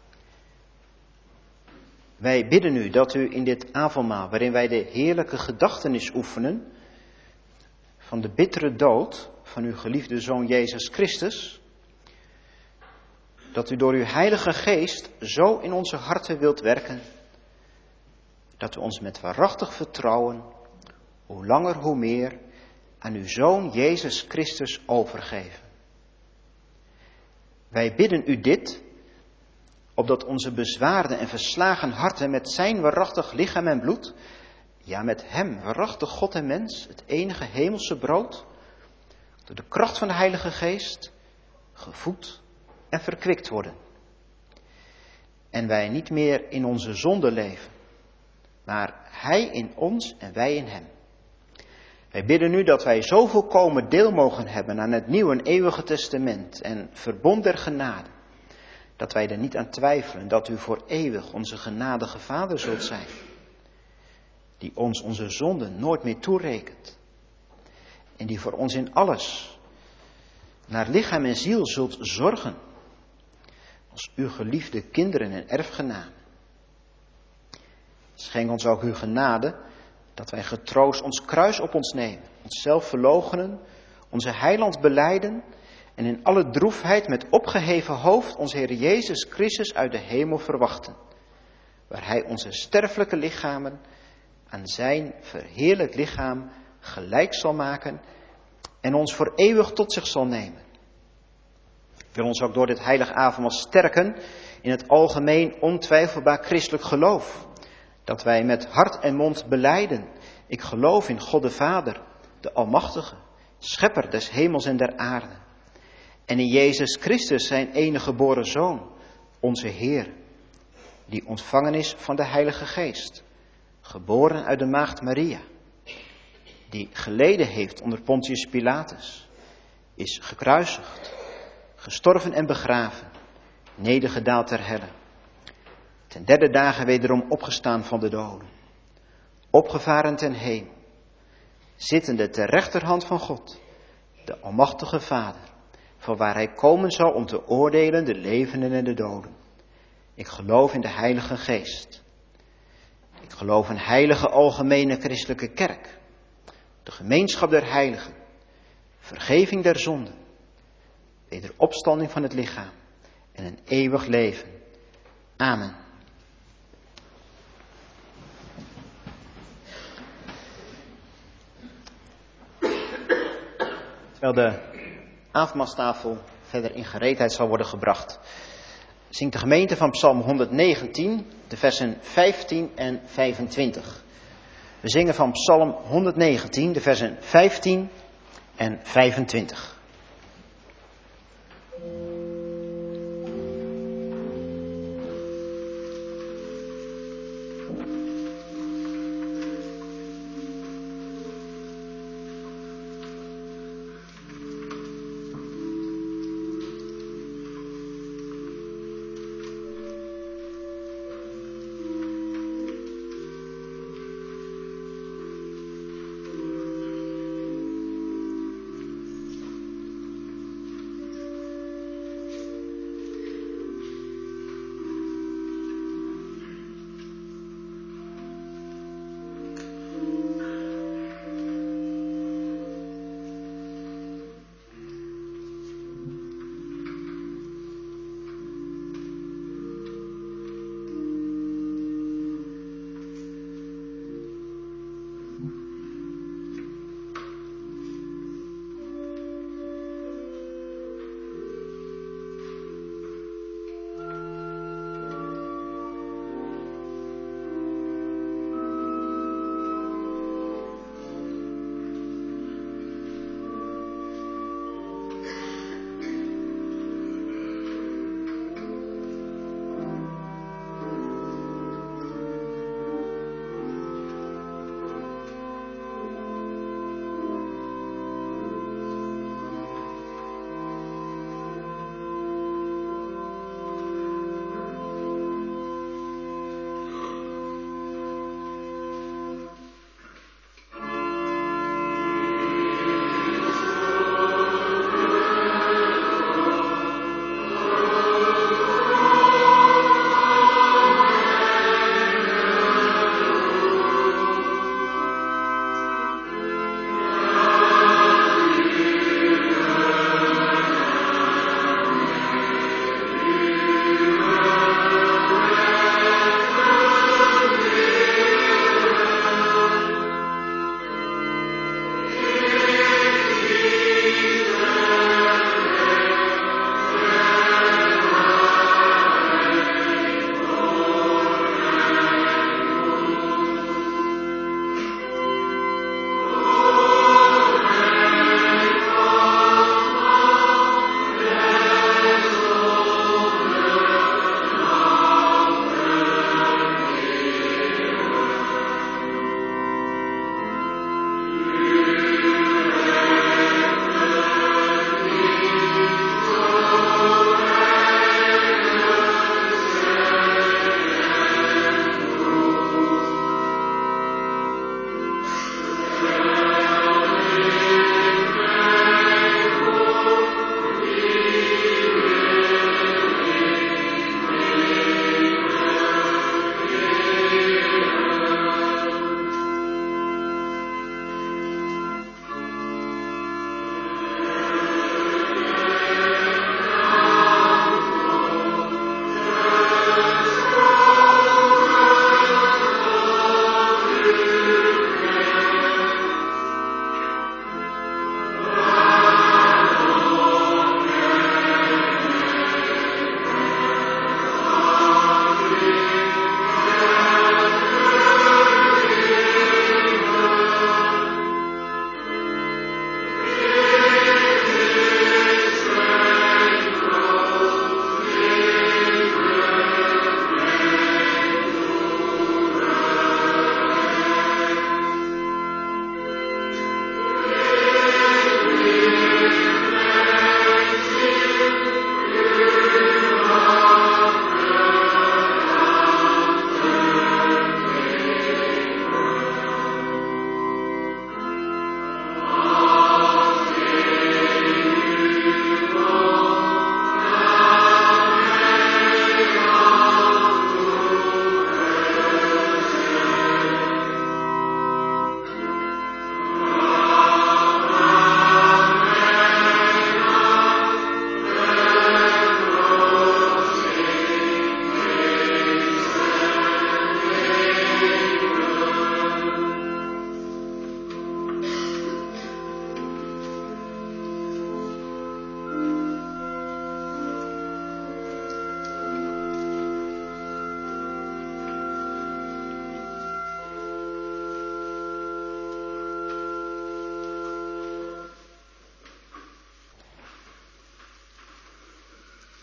wij bidden u dat u in dit avondmaal, waarin wij de heerlijke gedachtenis oefenen van de bittere dood van uw geliefde Zoon Jezus Christus, dat u door uw Heilige Geest zo in onze harten wilt werken, dat u ons met waarachtig vertrouwen, hoe langer hoe meer, aan uw Zoon Jezus Christus overgeven. Wij bidden u dit, opdat onze bezwaarde en verslagen harten met zijn waarachtig lichaam en bloed, ja met hem, waarachtig God en mens, het enige hemelse brood, door de kracht van de Heilige Geest, gevoed en verkwikt worden. En wij niet meer in onze zonde leven, maar hij in ons en wij in hem. Wij bidden nu dat wij zo volkomen deel mogen hebben aan het nieuwe en eeuwige testament en verbond der genade, dat wij er niet aan twijfelen dat u voor eeuwig onze genadige Vader zult zijn, die ons onze zonden nooit meer toerekent en die voor ons in alles naar lichaam en ziel zult zorgen, als uw geliefde kinderen en erfgenamen. Schenk ons ook uw genade, dat wij getroost ons kruis op ons nemen, onszelf verloochenen, onze heiland belijden en in alle droefheid met opgeheven hoofd onze Heer Jezus Christus uit de hemel verwachten, waar hij onze sterfelijke lichamen aan zijn verheerlijk lichaam gelijk zal maken en ons voor eeuwig tot zich zal nemen. Wil ons ook door dit heilig avondmaal sterken in het algemeen ontwijfelbaar christelijk geloof, dat wij met hart en mond belijden: ik geloof in God de Vader, de Almachtige, Schepper des hemels en der aarde, en in Jezus Christus, zijn enige geboren Zoon, onze Heer, die ontvangen is van de Heilige Geest, geboren uit de maagd Maria, die geleden heeft onder Pontius Pilatus, is gekruisigd, gestorven en begraven, nedergedaald ter helle, ten derde dagen wederom opgestaan van de doden, opgevaren ten hemel, zittende ter rechterhand van God, de Almachtige Vader, van waar hij komen zal om te oordelen de levenden en de doden. Ik geloof in de Heilige Geest. Ik geloof in heilige algemene christelijke kerk, de gemeenschap der heiligen, vergeving der zonden, wederopstanding van het lichaam en een eeuwig leven. Amen. Terwijl de avondmaalstafel verder in gereedheid zal worden gebracht, zingt de gemeente van Psalm 119, de versen 15 en 25. We zingen van Psalm 119, de versen 15 en 25.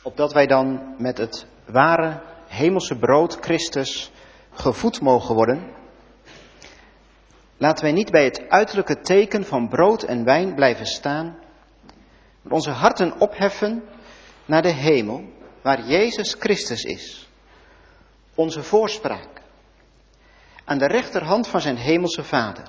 opdat wij dan met het ware hemelse brood Christus gevoed mogen worden, laten wij niet bij het uiterlijke teken van brood en wijn blijven staan, maar onze harten opheffen naar de hemel, waar Jezus Christus is, onze voorspraak, aan de rechterhand van zijn hemelse Vader.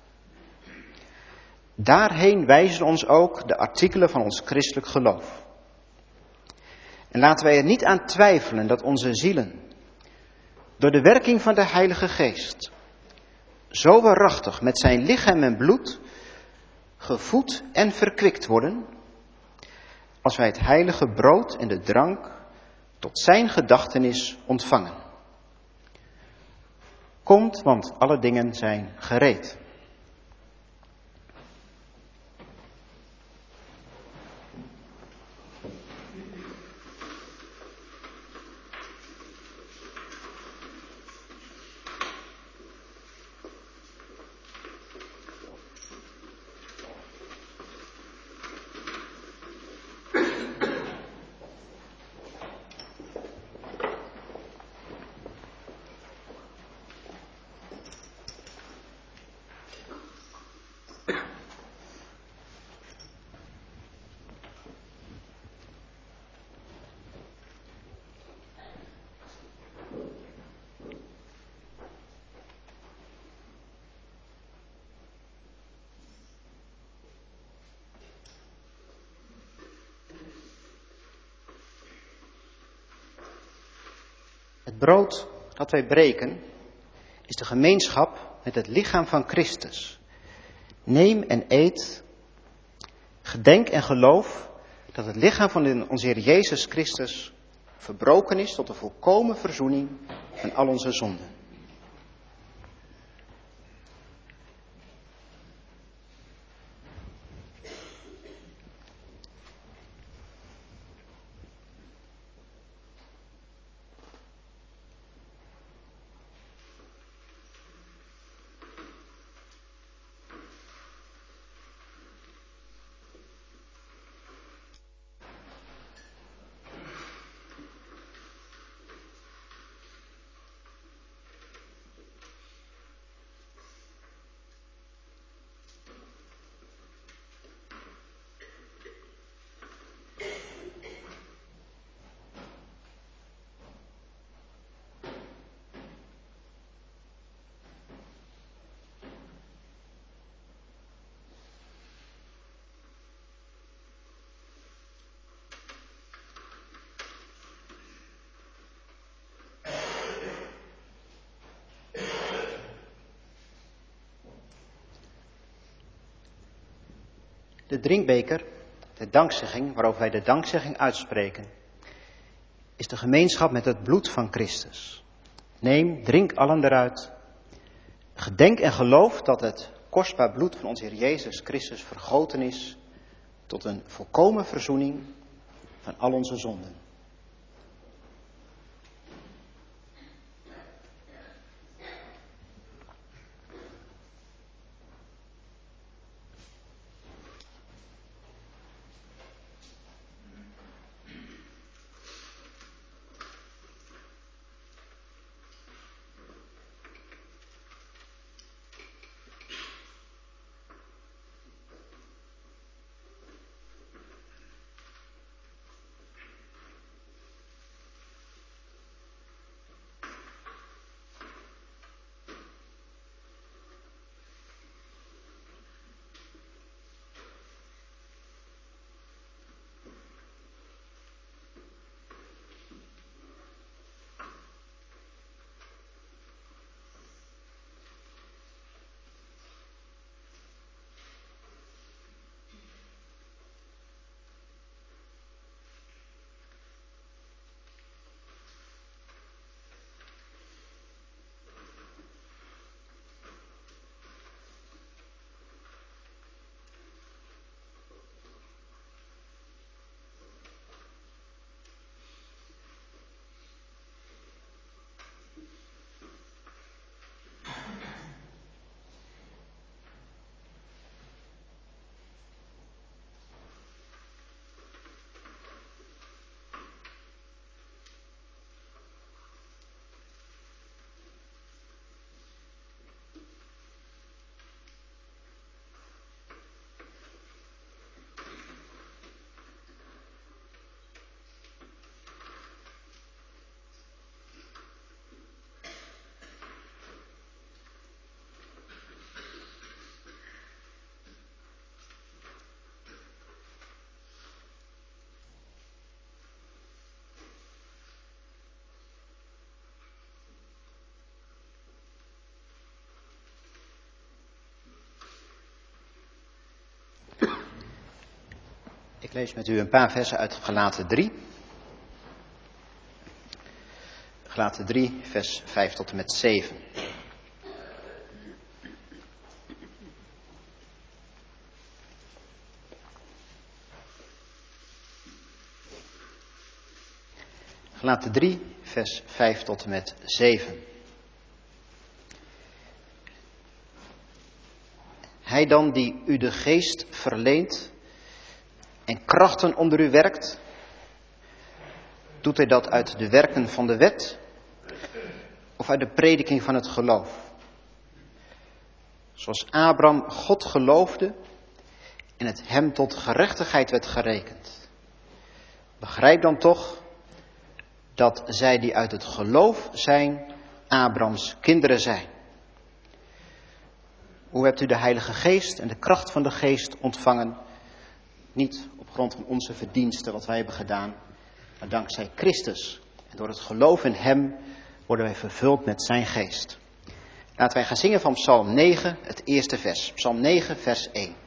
Daarheen wijzen ons ook de artikelen van ons christelijk geloof. En laten wij er niet aan twijfelen dat onze zielen, door de werking van de Heilige Geest, zo waarachtig met zijn lichaam en bloed gevoed en verkwikt worden, als wij het heilige brood en de drank tot zijn gedachtenis ontvangen. Komt, want alle dingen zijn gereed. Het brood dat wij breken is de gemeenschap met het lichaam van Christus. Neem en eet, gedenk en geloof dat het lichaam van onze Heer Jezus Christus verbroken is tot de volkomen verzoening van al onze zonden. De drinkbeker, de dankzegging, waarover wij de dankzegging uitspreken, is de gemeenschap met het bloed van Christus. Neem, drink allen eruit. Gedenk en geloof dat het kostbaar bloed van onze Heer Jezus Christus vergoten is tot een volkomen verzoening van al onze zonden. lees met u een paar versen uit Galaten 3. Galaten 3, vers 5 tot en met 7. Galaten 3, vers 5 tot en met 7. Hij dan die u de geest verleent en krachten onder u werkt, doet hij dat uit de werken van de wet of uit de prediking van het geloof? Zoals Abraham God geloofde en het hem tot gerechtigheid werd gerekend. Begrijp dan toch dat zij die uit het geloof zijn, Abrahams kinderen zijn. Hoe hebt u de Heilige Geest en de kracht van de Geest ontvangen? Niet op grond van onze verdiensten, wat wij hebben gedaan, maar dankzij Christus. En door het geloof in Hem worden wij vervuld met zijn Geest. Laten wij gaan zingen van Psalm 9, het eerste vers. Psalm 9, vers 1.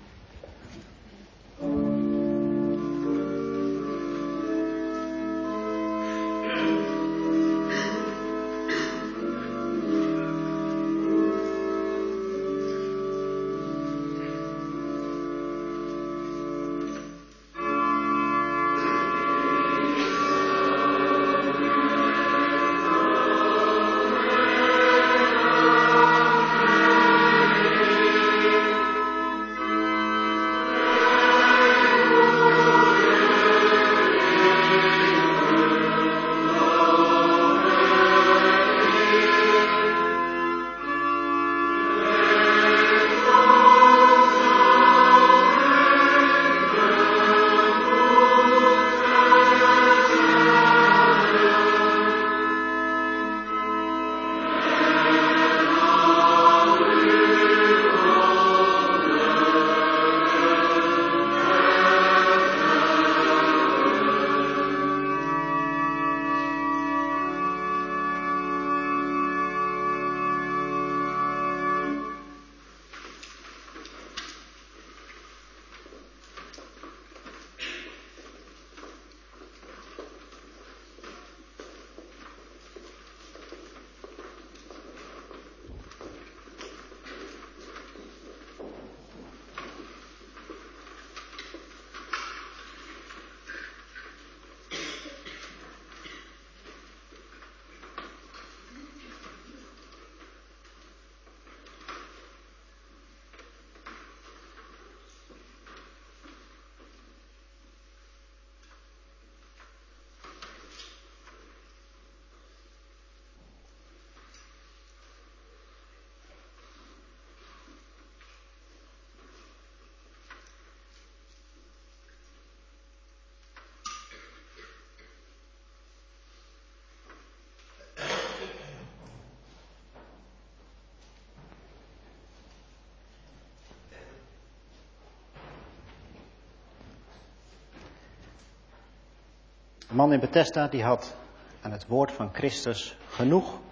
De man in Bethesda die had aan het woord van Christus genoeg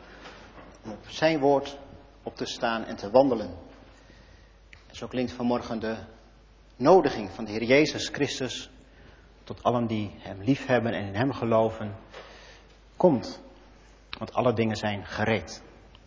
om op zijn woord op te staan en te wandelen. En zo klinkt vanmorgen de nodiging van de Heer Jezus Christus tot allen die hem liefhebben en in hem geloven. Komt, want alle dingen zijn gereed.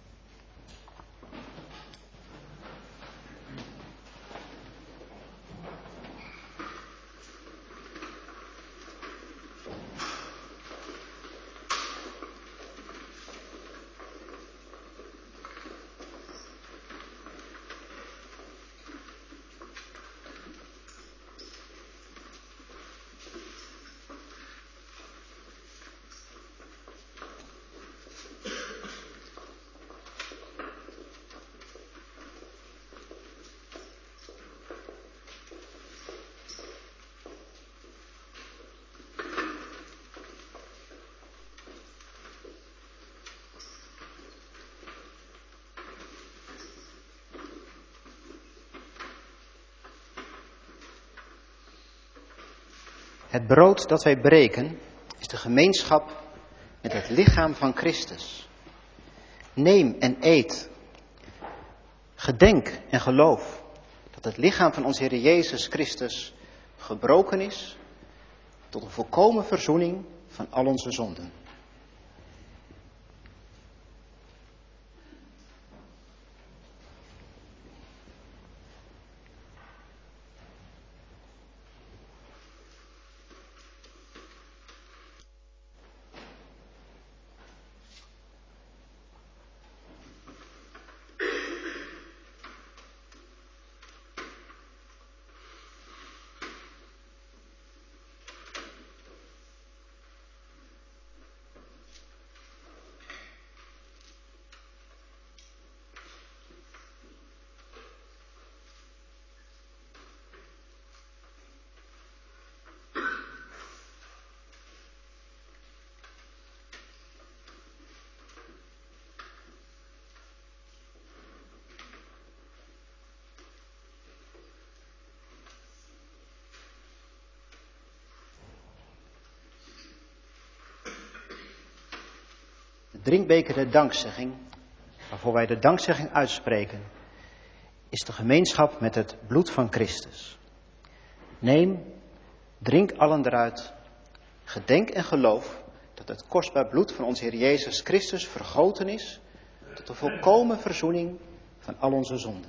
Het brood dat wij breken is de gemeenschap met het lichaam van Christus. Neem en eet. Gedenk en geloof dat het lichaam van onze Heer Jezus Christus gebroken is tot een volkomen verzoening van al onze zonden. De drinkbeker der dankzegging, waarvoor wij de dankzegging uitspreken, is de gemeenschap met het bloed van Christus. Neem, drink allen eruit, gedenk en geloof dat het kostbaar bloed van onze Heer Jezus Christus vergoten is tot de volkomen verzoening van al onze zonden.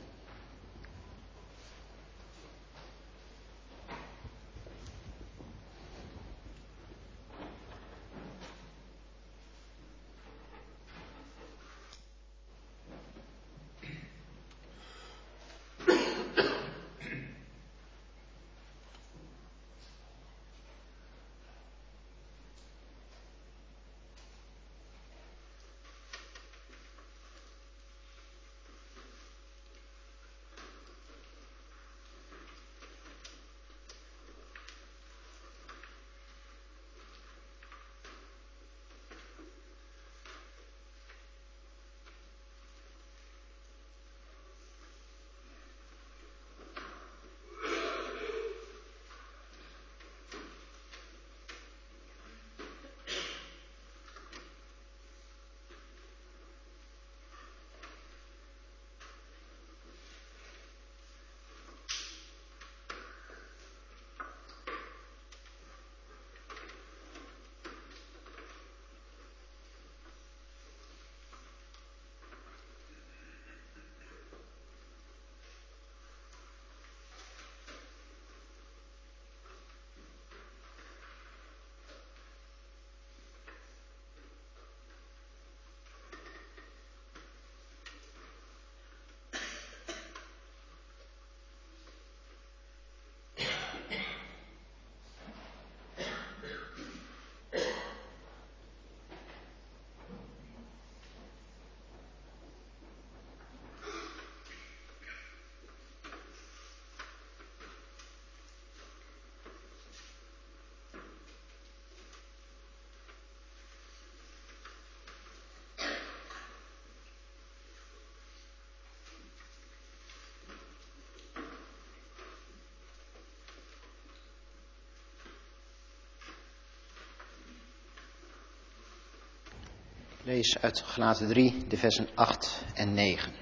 Ik lees uit Galaten 3, de versen 8 en 9.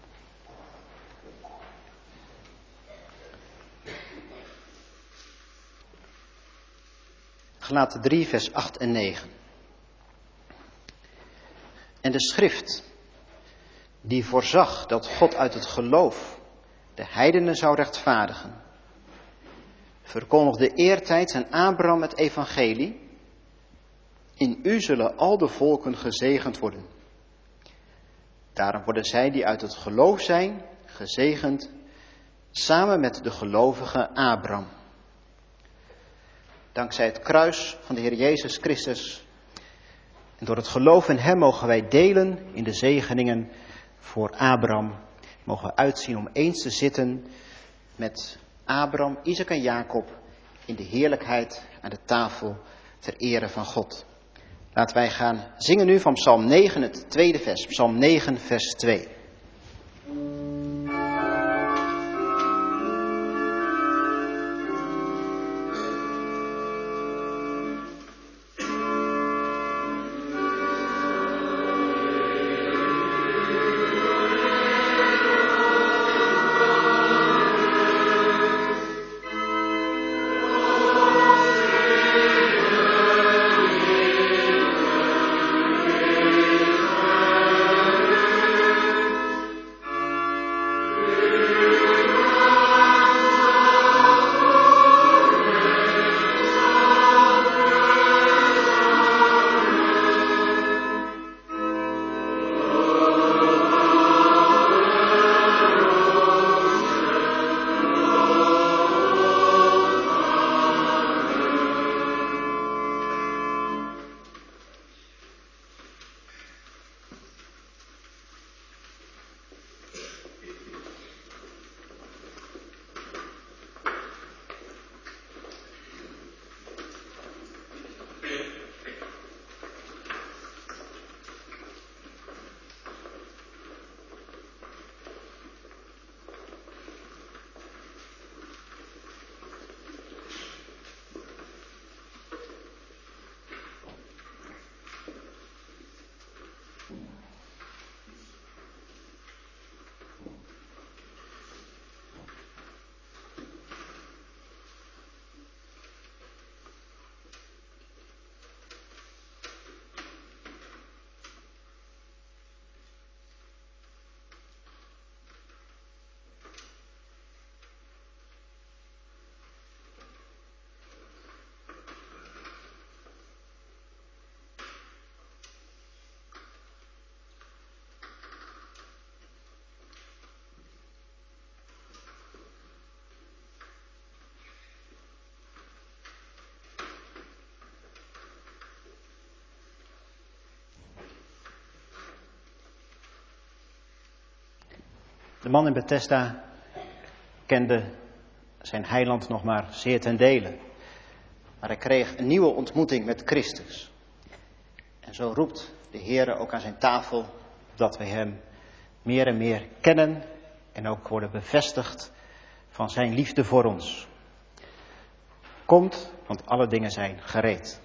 Galaten 3, vers 8 en 9. En de schrift, die voorzag dat God uit het geloof de heidenen zou rechtvaardigen, verkondigde eertijds aan Abraham het evangelie: in u zullen al de volken gezegend worden. Daarom worden zij die uit het geloof zijn, gezegend, samen met de gelovige Abraham. Dankzij het kruis van de Heer Jezus Christus en door het geloof in hem mogen wij delen in de zegeningen voor Abraham. Mogen we uitzien om eens te zitten met Abraham, Isaac en Jacob in de heerlijkheid aan de tafel ter ere van God. Laten wij gaan zingen nu van Psalm 9, het tweede vers. Psalm 9, vers 2. De man in Bethesda kende zijn heiland nog maar zeer ten dele. Maar hij kreeg een nieuwe ontmoeting met Christus. En zo roept de Heer ook aan zijn tafel dat wij hem meer en meer kennen en ook worden bevestigd van zijn liefde voor ons. Komt, want alle dingen zijn gereed.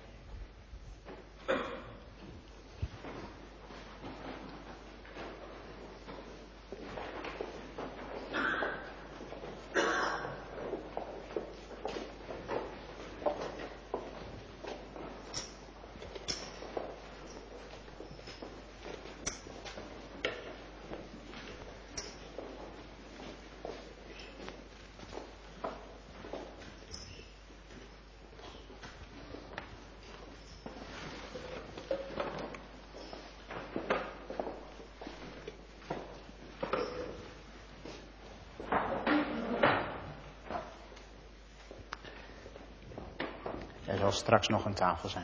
Er zal straks nog een tafel zijn.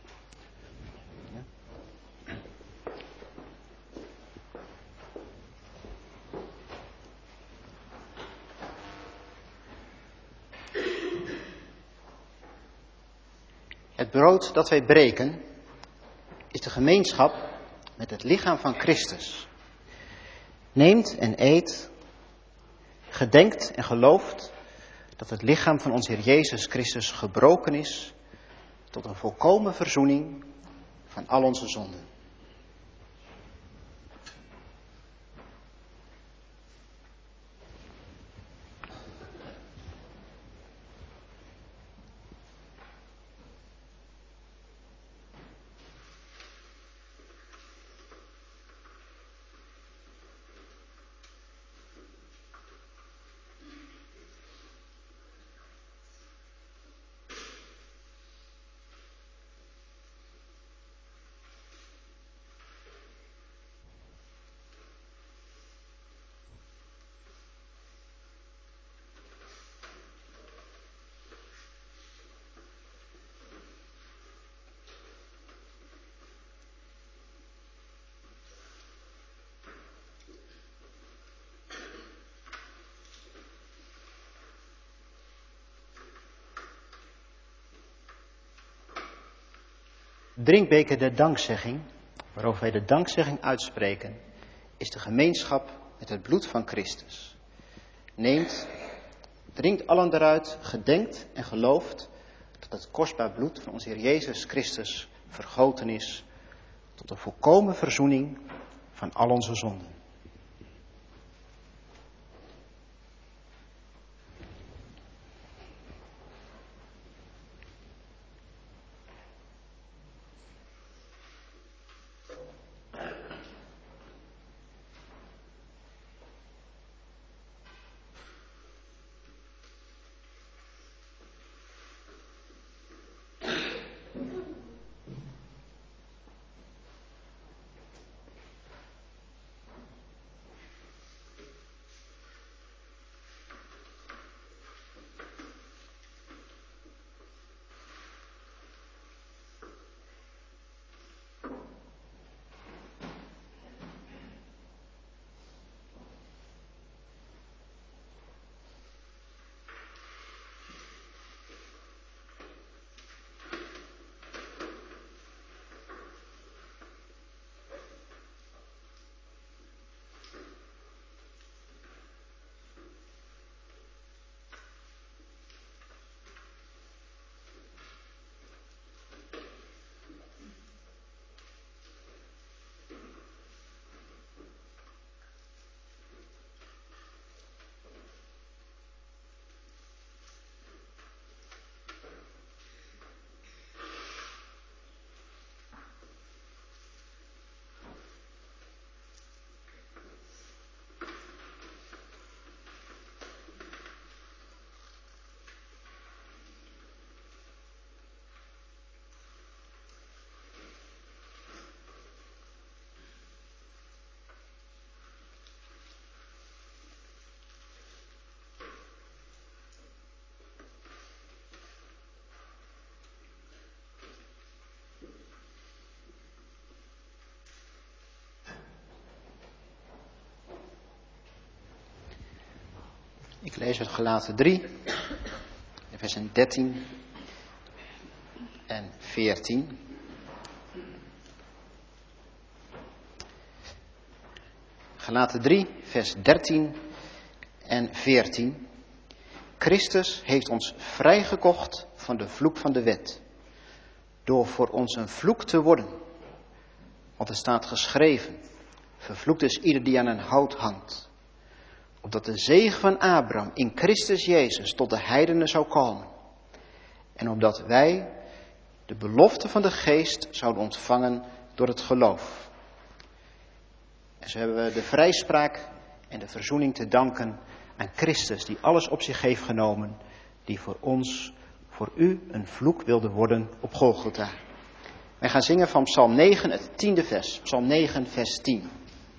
Het brood dat wij breken is de gemeenschap met het lichaam van Christus. Neemt en eet, gedenkt en gelooft dat het lichaam van onze Heer Jezus Christus gebroken is tot een volkomen verzoening van al onze zonden. De drinkbeker der dankzegging, waarover wij de dankzegging uitspreken, is de gemeenschap met het bloed van Christus. Neemt, drinkt allen eruit, gedenkt en gelooft dat het kostbaar bloed van onze Heer Jezus Christus vergoten is tot een volkomen verzoening van al onze zonden. Ik lees uit Galaten 3, versen 13 en 14. Galaten 3, vers 13 en 14. Christus heeft ons vrijgekocht van de vloek van de wet, door voor ons een vloek te worden. Want er staat geschreven, vervloekt is ieder die aan een hout hangt. Opdat de zegen van Abraham in Christus Jezus tot de heidenen zou komen. En opdat wij de belofte van de geest zouden ontvangen door het geloof. En zo hebben we de vrijspraak en de verzoening te danken aan Christus, die alles op zich heeft genomen, die voor ons, voor u, een vloek wilde worden op Golgotha. Wij gaan zingen van Psalm 9, het 10e vers. Psalm 9, vers 10.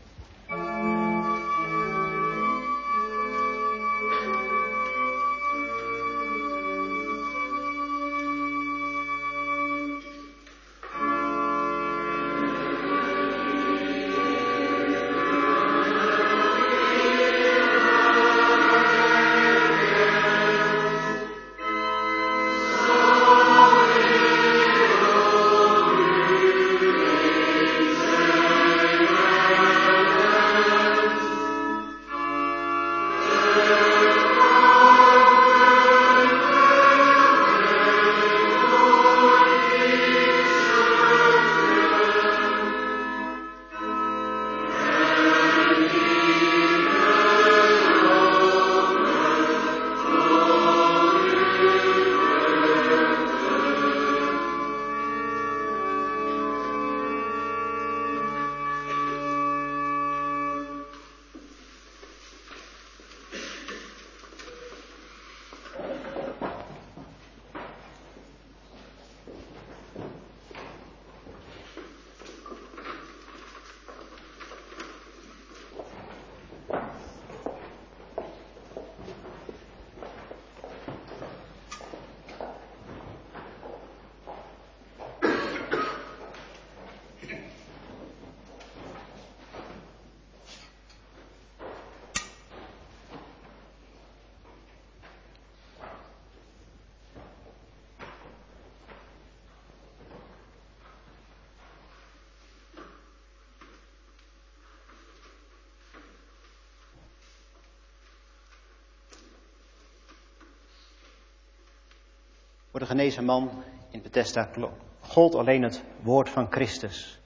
Voor de genezen man in Bethesda gold alleen het woord van Christus.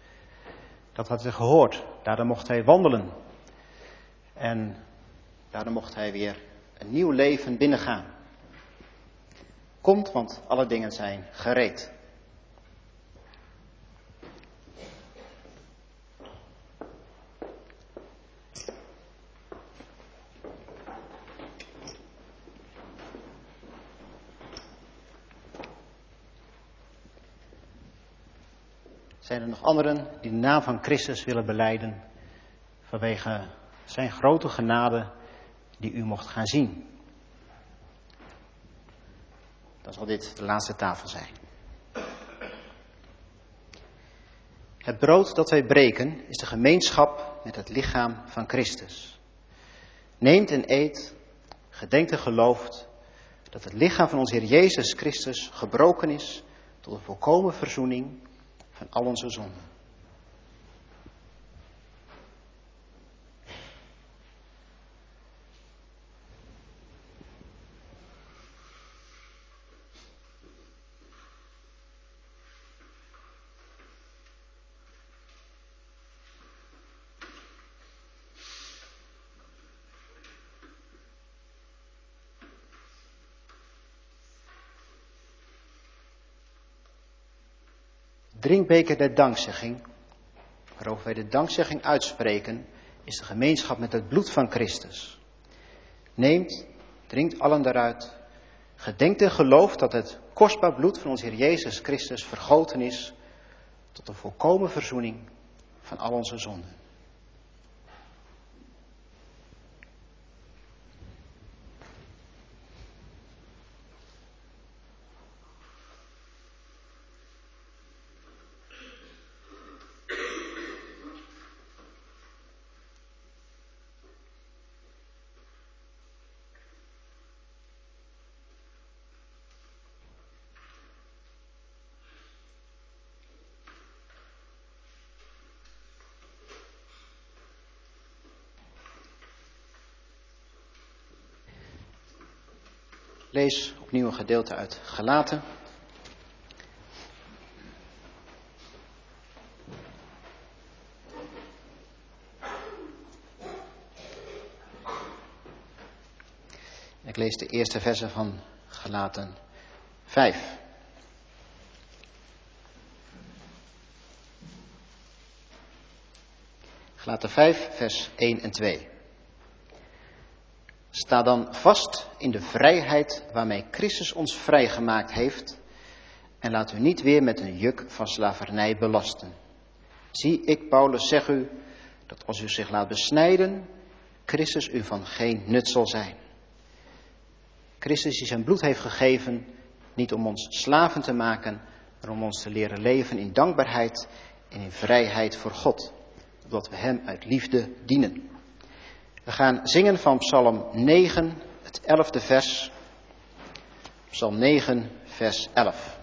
Dat had hij gehoord, daardoor mocht hij wandelen. En daardoor mocht hij weer een nieuw leven binnengaan. Komt, want alle dingen zijn gereed. Zijn er nog anderen die de naam van Christus willen belijden vanwege zijn grote genade die u mocht gaan zien? Dan zal dit de laatste tafel zijn. Het brood dat wij breken is de gemeenschap met het lichaam van Christus. Neemt en eet, gedenkt en gelooft dat het lichaam van onze Heer Jezus Christus gebroken is tot een volkomen verzoening van al onze zonden. Drinkbeker der dankzegging, waarover wij de dankzegging uitspreken, is de gemeenschap met het bloed van Christus. Neemt, drinkt allen daaruit, gedenkt en gelooft dat het kostbaar bloed van onze Heer Jezus Christus vergoten is tot een volkomen verzoening van al onze zonden. lees opnieuw een gedeelte uit Galaten. Ik lees de eerste versen van Galaten 5. Galaten 5, vers 1 en 2. Sta dan vast in de vrijheid waarmee Christus ons vrijgemaakt heeft en laat u niet weer met een juk van slavernij belasten. Zie, ik, Paulus, zeg u dat als u zich laat besnijden, Christus u van geen nut zal zijn. Christus die zijn bloed heeft gegeven, niet om ons slaven te maken, maar om ons te leren leven in dankbaarheid en in vrijheid voor God, opdat we hem uit liefde dienen. We gaan zingen van Psalm 9, het 11e vers. Psalm 9, vers 11.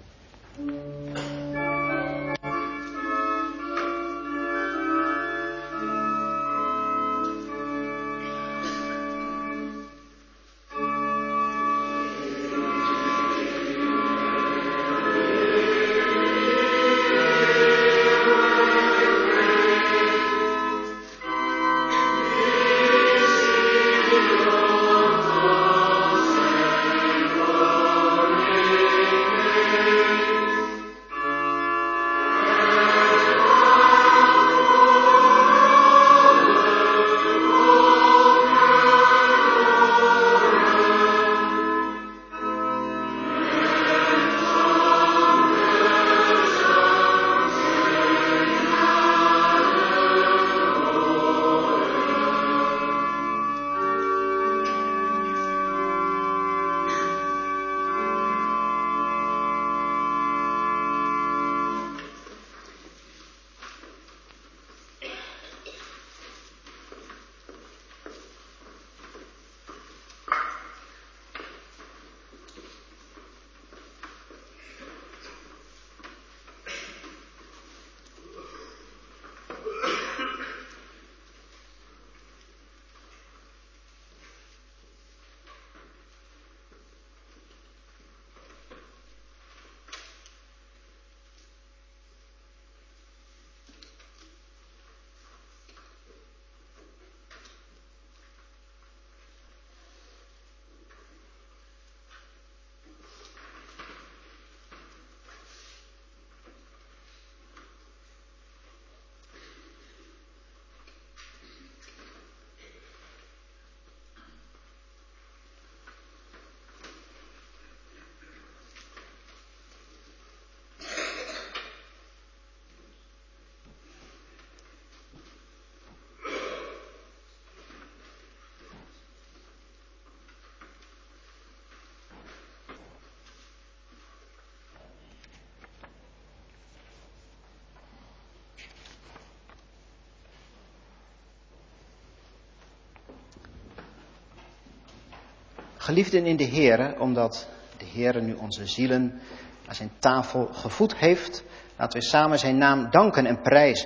Geliefden in de Heere, omdat de Heere nu onze zielen aan zijn tafel gevoed heeft, laten we samen zijn naam danken en prijzen.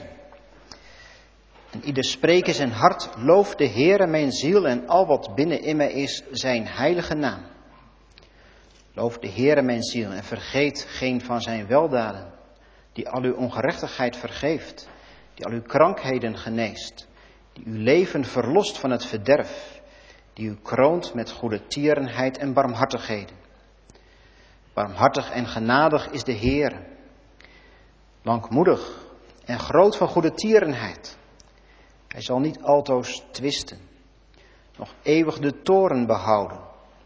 En ieder spreekt in zijn hart, loof de Heere mijn ziel en al wat binnen in mij is, zijn heilige naam. Loof de Heere mijn ziel en vergeet geen van zijn weldaden, die al uw ongerechtigheid vergeeft, die al uw krankheden geneest, die uw leven verlost van het verderf, die u kroont met goede tierenheid en barmhartigheden. Barmhartig en genadig is de Heere, langmoedig en groot van goede tierenheid. Hij zal niet altoos twisten, nog eeuwig de toorn behouden.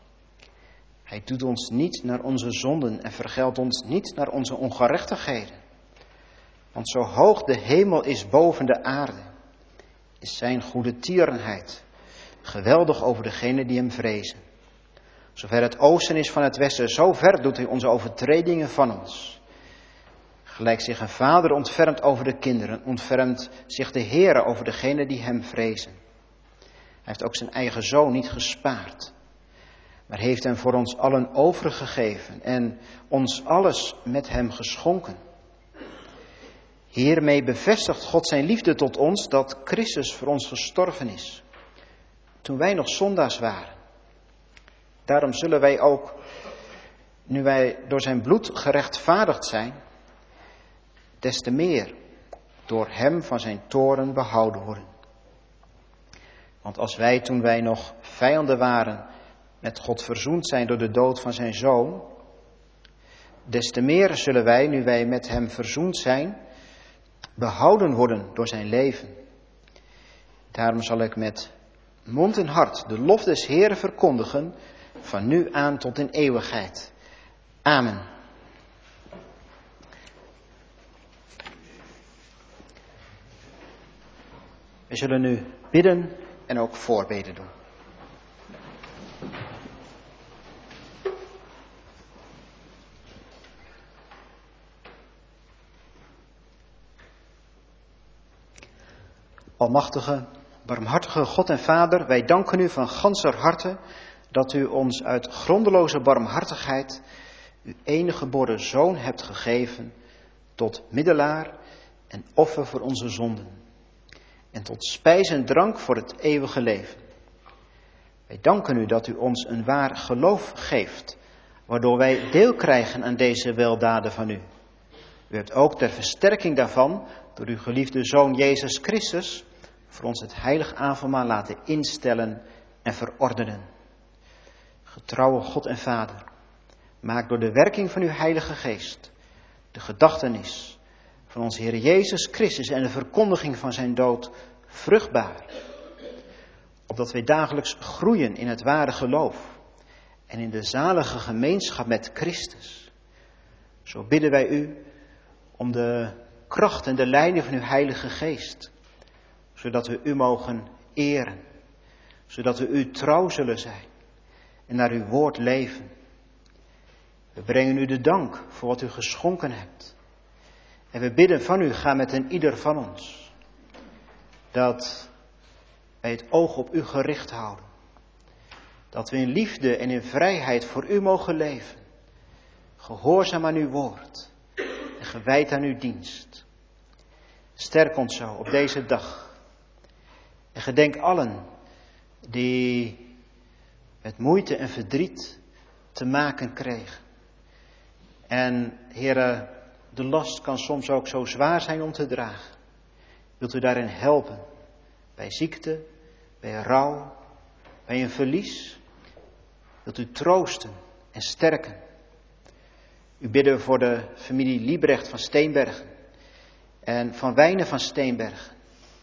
Hij doet ons niet naar onze zonden en vergeldt ons niet naar onze ongerechtigheden. Want zo hoog de hemel is boven de aarde, is zijn goede tierenheid geweldig over degenen die hem vrezen. Zover het oosten is van het westen, zo ver doet hij onze overtredingen van ons. Gelijk zich een vader ontfermt over de kinderen, ontfermt zich de Heere over degenen die hem vrezen. Hij heeft ook zijn eigen zoon niet gespaard, maar heeft hem voor ons allen overgegeven en ons alles met hem geschonken. Hiermee bevestigt God zijn liefde tot ons, dat Christus voor ons gestorven is, toen wij nog zondaars waren. Daarom zullen wij ook, nu wij door zijn bloed gerechtvaardigd zijn, des te meer door hem van zijn toorn behouden worden. Want als wij, toen wij nog vijanden waren, met God verzoend zijn door de dood van zijn Zoon, des te meer zullen wij, nu wij met hem verzoend zijn, behouden worden door zijn leven. Daarom zal ik met mond en hart de lof des Heeren verkondigen, van nu aan tot in eeuwigheid. Amen. We zullen nu bidden en ook voorbeden doen. Almachtige, barmhartige God en Vader, wij danken u van ganser harte dat u ons uit grondeloze barmhartigheid uw enige geboren Zoon hebt gegeven tot middelaar en offer voor onze zonden en tot spijs en drank voor het eeuwige leven. Wij danken u dat u ons een waar geloof geeft, waardoor wij deel krijgen aan deze weldaden van u. U hebt ook ter versterking daarvan door uw geliefde Zoon Jezus Christus voor ons het heilig avondmaal laten instellen en verordenen. Getrouwe God en Vader, maak door de werking van uw Heilige Geest de gedachtenis van onze Heer Jezus Christus en de verkondiging van zijn dood vruchtbaar, opdat wij dagelijks groeien in het ware geloof en in de zalige gemeenschap met Christus. Zo bidden wij u om de kracht en de leiding van uw Heilige Geest, zodat we u mogen eren, zodat we u trouw zullen zijn en naar uw woord leven. We brengen u de dank voor wat u geschonken hebt. En we bidden van u, ga met een ieder van ons, dat wij het oog op u gericht houden. Dat we in liefde en in vrijheid voor u mogen leven, gehoorzaam aan uw woord en gewijd aan uw dienst. Sterk ons zo op deze dag. En gedenk allen die met moeite en verdriet te maken kregen. En Heere, de last kan soms ook zo zwaar zijn om te dragen. Wilt u daarin helpen? Bij ziekte, bij rouw, bij een verlies. Wilt u troosten en sterken? U bidden voor de familie Liebrecht van Steenbergen en van Wijnen van Steenbergen,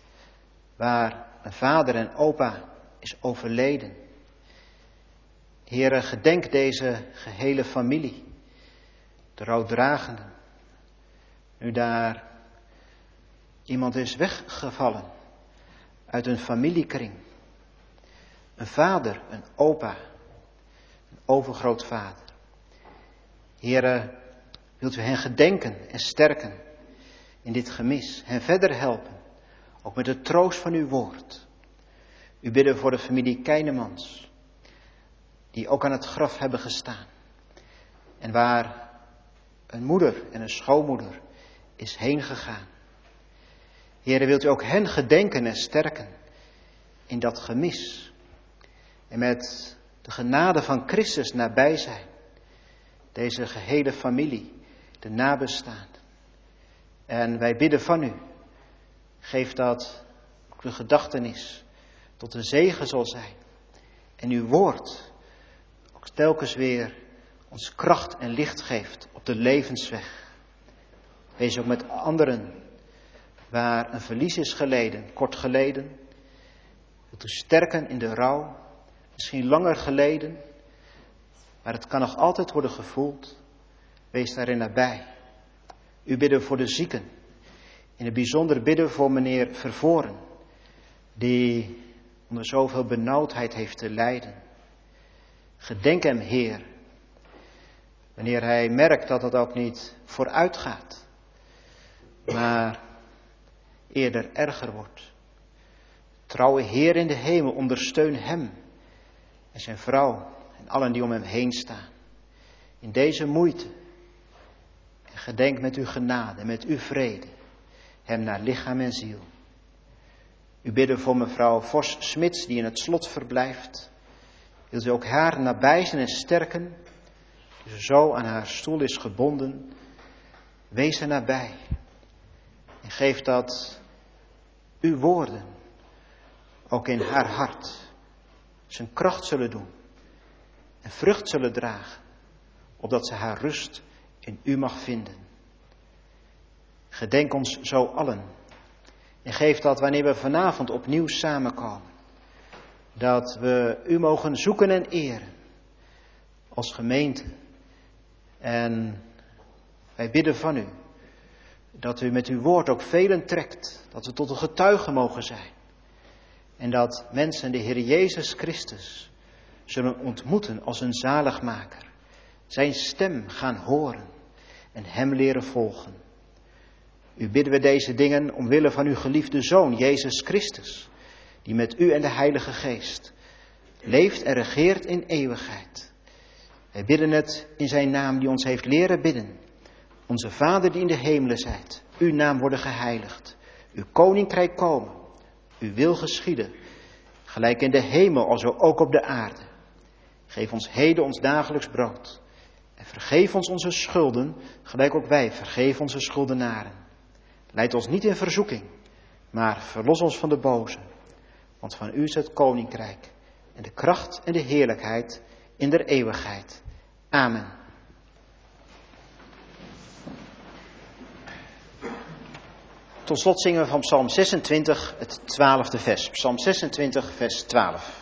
waar een vader en opa is overleden. Heere, gedenk deze gehele familie, de rouwdragenden. Nu daar iemand is weggevallen uit een familiekring. Een vader, een opa, een overgrootvader. Heere, wilt u hen gedenken en sterken in dit gemis, hen verder helpen, ook met de troost van uw woord. U bidden voor de familie Keinemans, die ook aan het graf hebben gestaan. En waar een moeder en een schoonmoeder is heen gegaan. Heere, wilt u ook hen gedenken en sterken in dat gemis. En met de genade van Christus nabij zijn. Deze gehele familie, de nabestaanden. En wij bidden van u, geef dat ook de gedachtenis tot een zegen zal zijn. En uw woord ook telkens weer ons kracht en licht geeft op de levensweg. Wees ook met anderen waar een verlies is geleden, kort geleden. Wilt u sterken in de rouw, misschien langer geleden, maar het kan nog altijd worden gevoeld. Wees daarin nabij. U bidden voor de zieken. In het bijzonder bidden voor meneer Vervoren, die onder zoveel benauwdheid heeft te lijden. Gedenk hem, Heer, wanneer hij merkt dat het ook niet vooruit gaat, maar eerder erger wordt. Trouwe Heer in de hemel, ondersteun hem en zijn vrouw en allen die om hem heen staan. In deze moeite. En gedenk met uw genade en met uw vrede hem naar lichaam en ziel. U bidden voor mevrouw Vos-Smits die in het slot verblijft. Wilt u ook haar nabij zijn en sterken, die ze zo aan haar stoel is gebonden. Wees haar nabij. En geef dat uw woorden ook in haar hart zijn kracht zullen doen. En vrucht zullen dragen, opdat ze haar rust in u mag vinden. Gedenk ons zo allen. En geef dat wanneer we vanavond opnieuw samenkomen, dat we u mogen zoeken en eren als gemeente. En wij bidden van u dat u met uw woord ook velen trekt, dat we tot een getuige mogen zijn. En dat mensen de Heer Jezus Christus zullen ontmoeten als een zaligmaker. Zijn stem gaan horen en hem leren volgen. U bidden we deze dingen omwille van uw geliefde Zoon, Jezus Christus, die met u en de Heilige Geest leeft en regeert in eeuwigheid. Wij bidden het in zijn naam die ons heeft leren bidden. Onze Vader die in de hemelen zijt, uw naam worden geheiligd. Uw koninkrijk komen, uw wil geschieden, gelijk in de hemel alzo ook op de aarde. Geef ons heden ons dagelijks brood. En vergeef ons onze schulden, gelijk ook wij vergeven onze schuldenaren. Leid ons niet in verzoeking, maar verlos ons van de boze. Want van u is het koninkrijk en de kracht en de heerlijkheid in der eeuwigheid. Amen. Tot slot zingen we van Psalm 26, het 12e vers. Psalm 26, vers 12.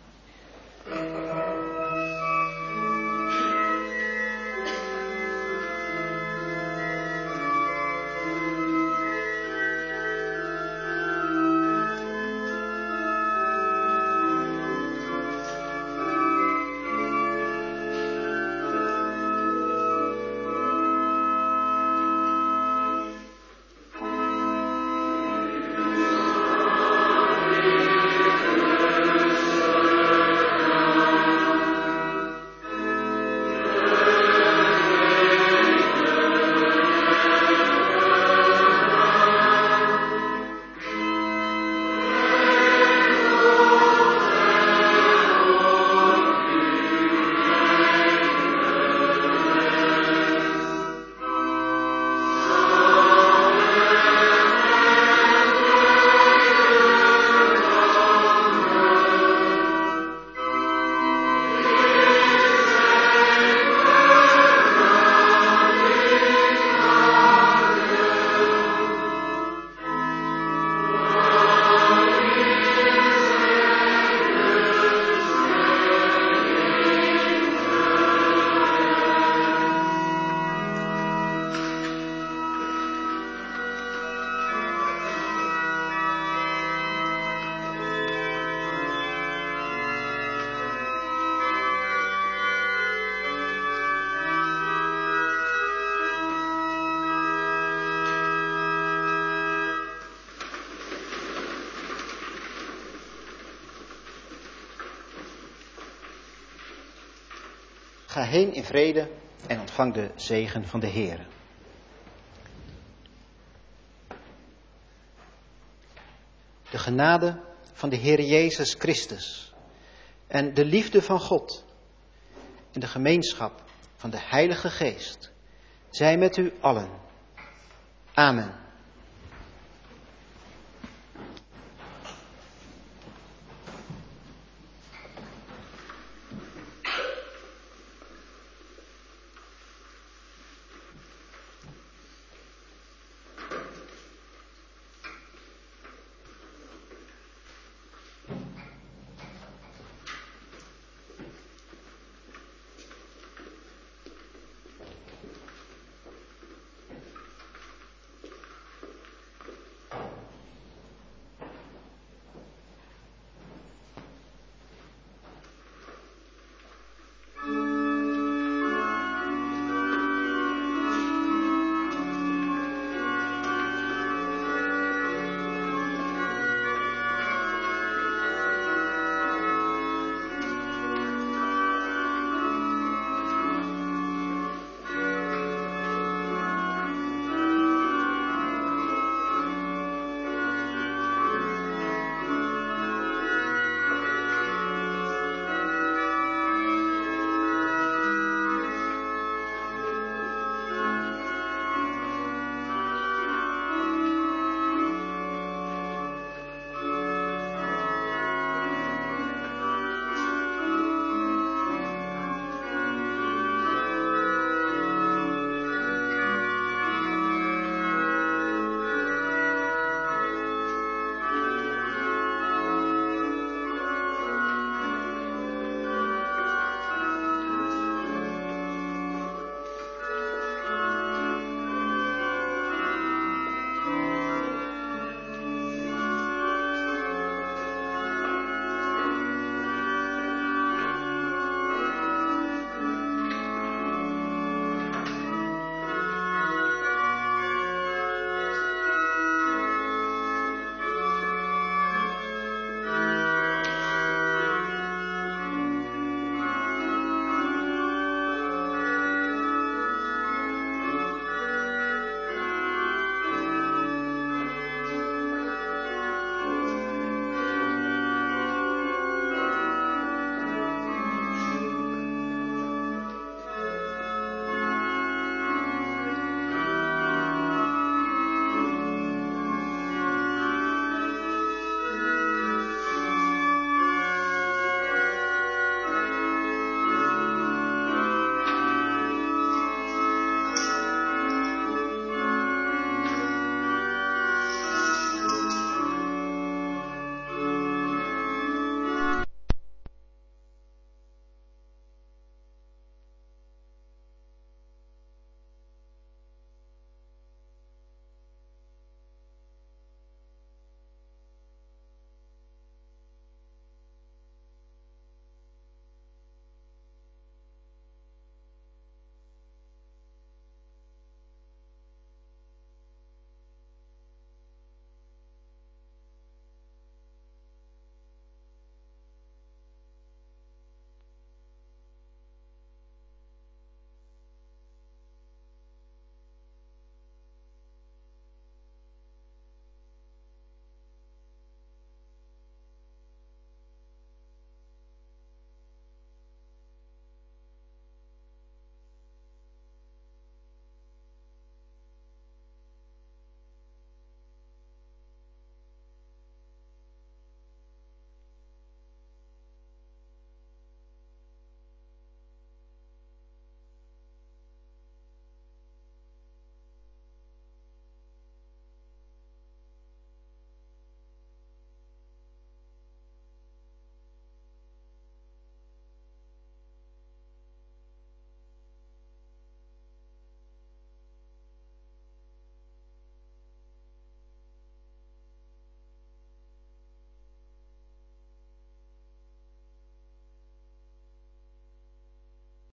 Ga heen in vrede en ontvang de zegen van de Heer. De genade van de Heer Jezus Christus en de liefde van God en de gemeenschap van de Heilige Geest zij met u allen. Amen.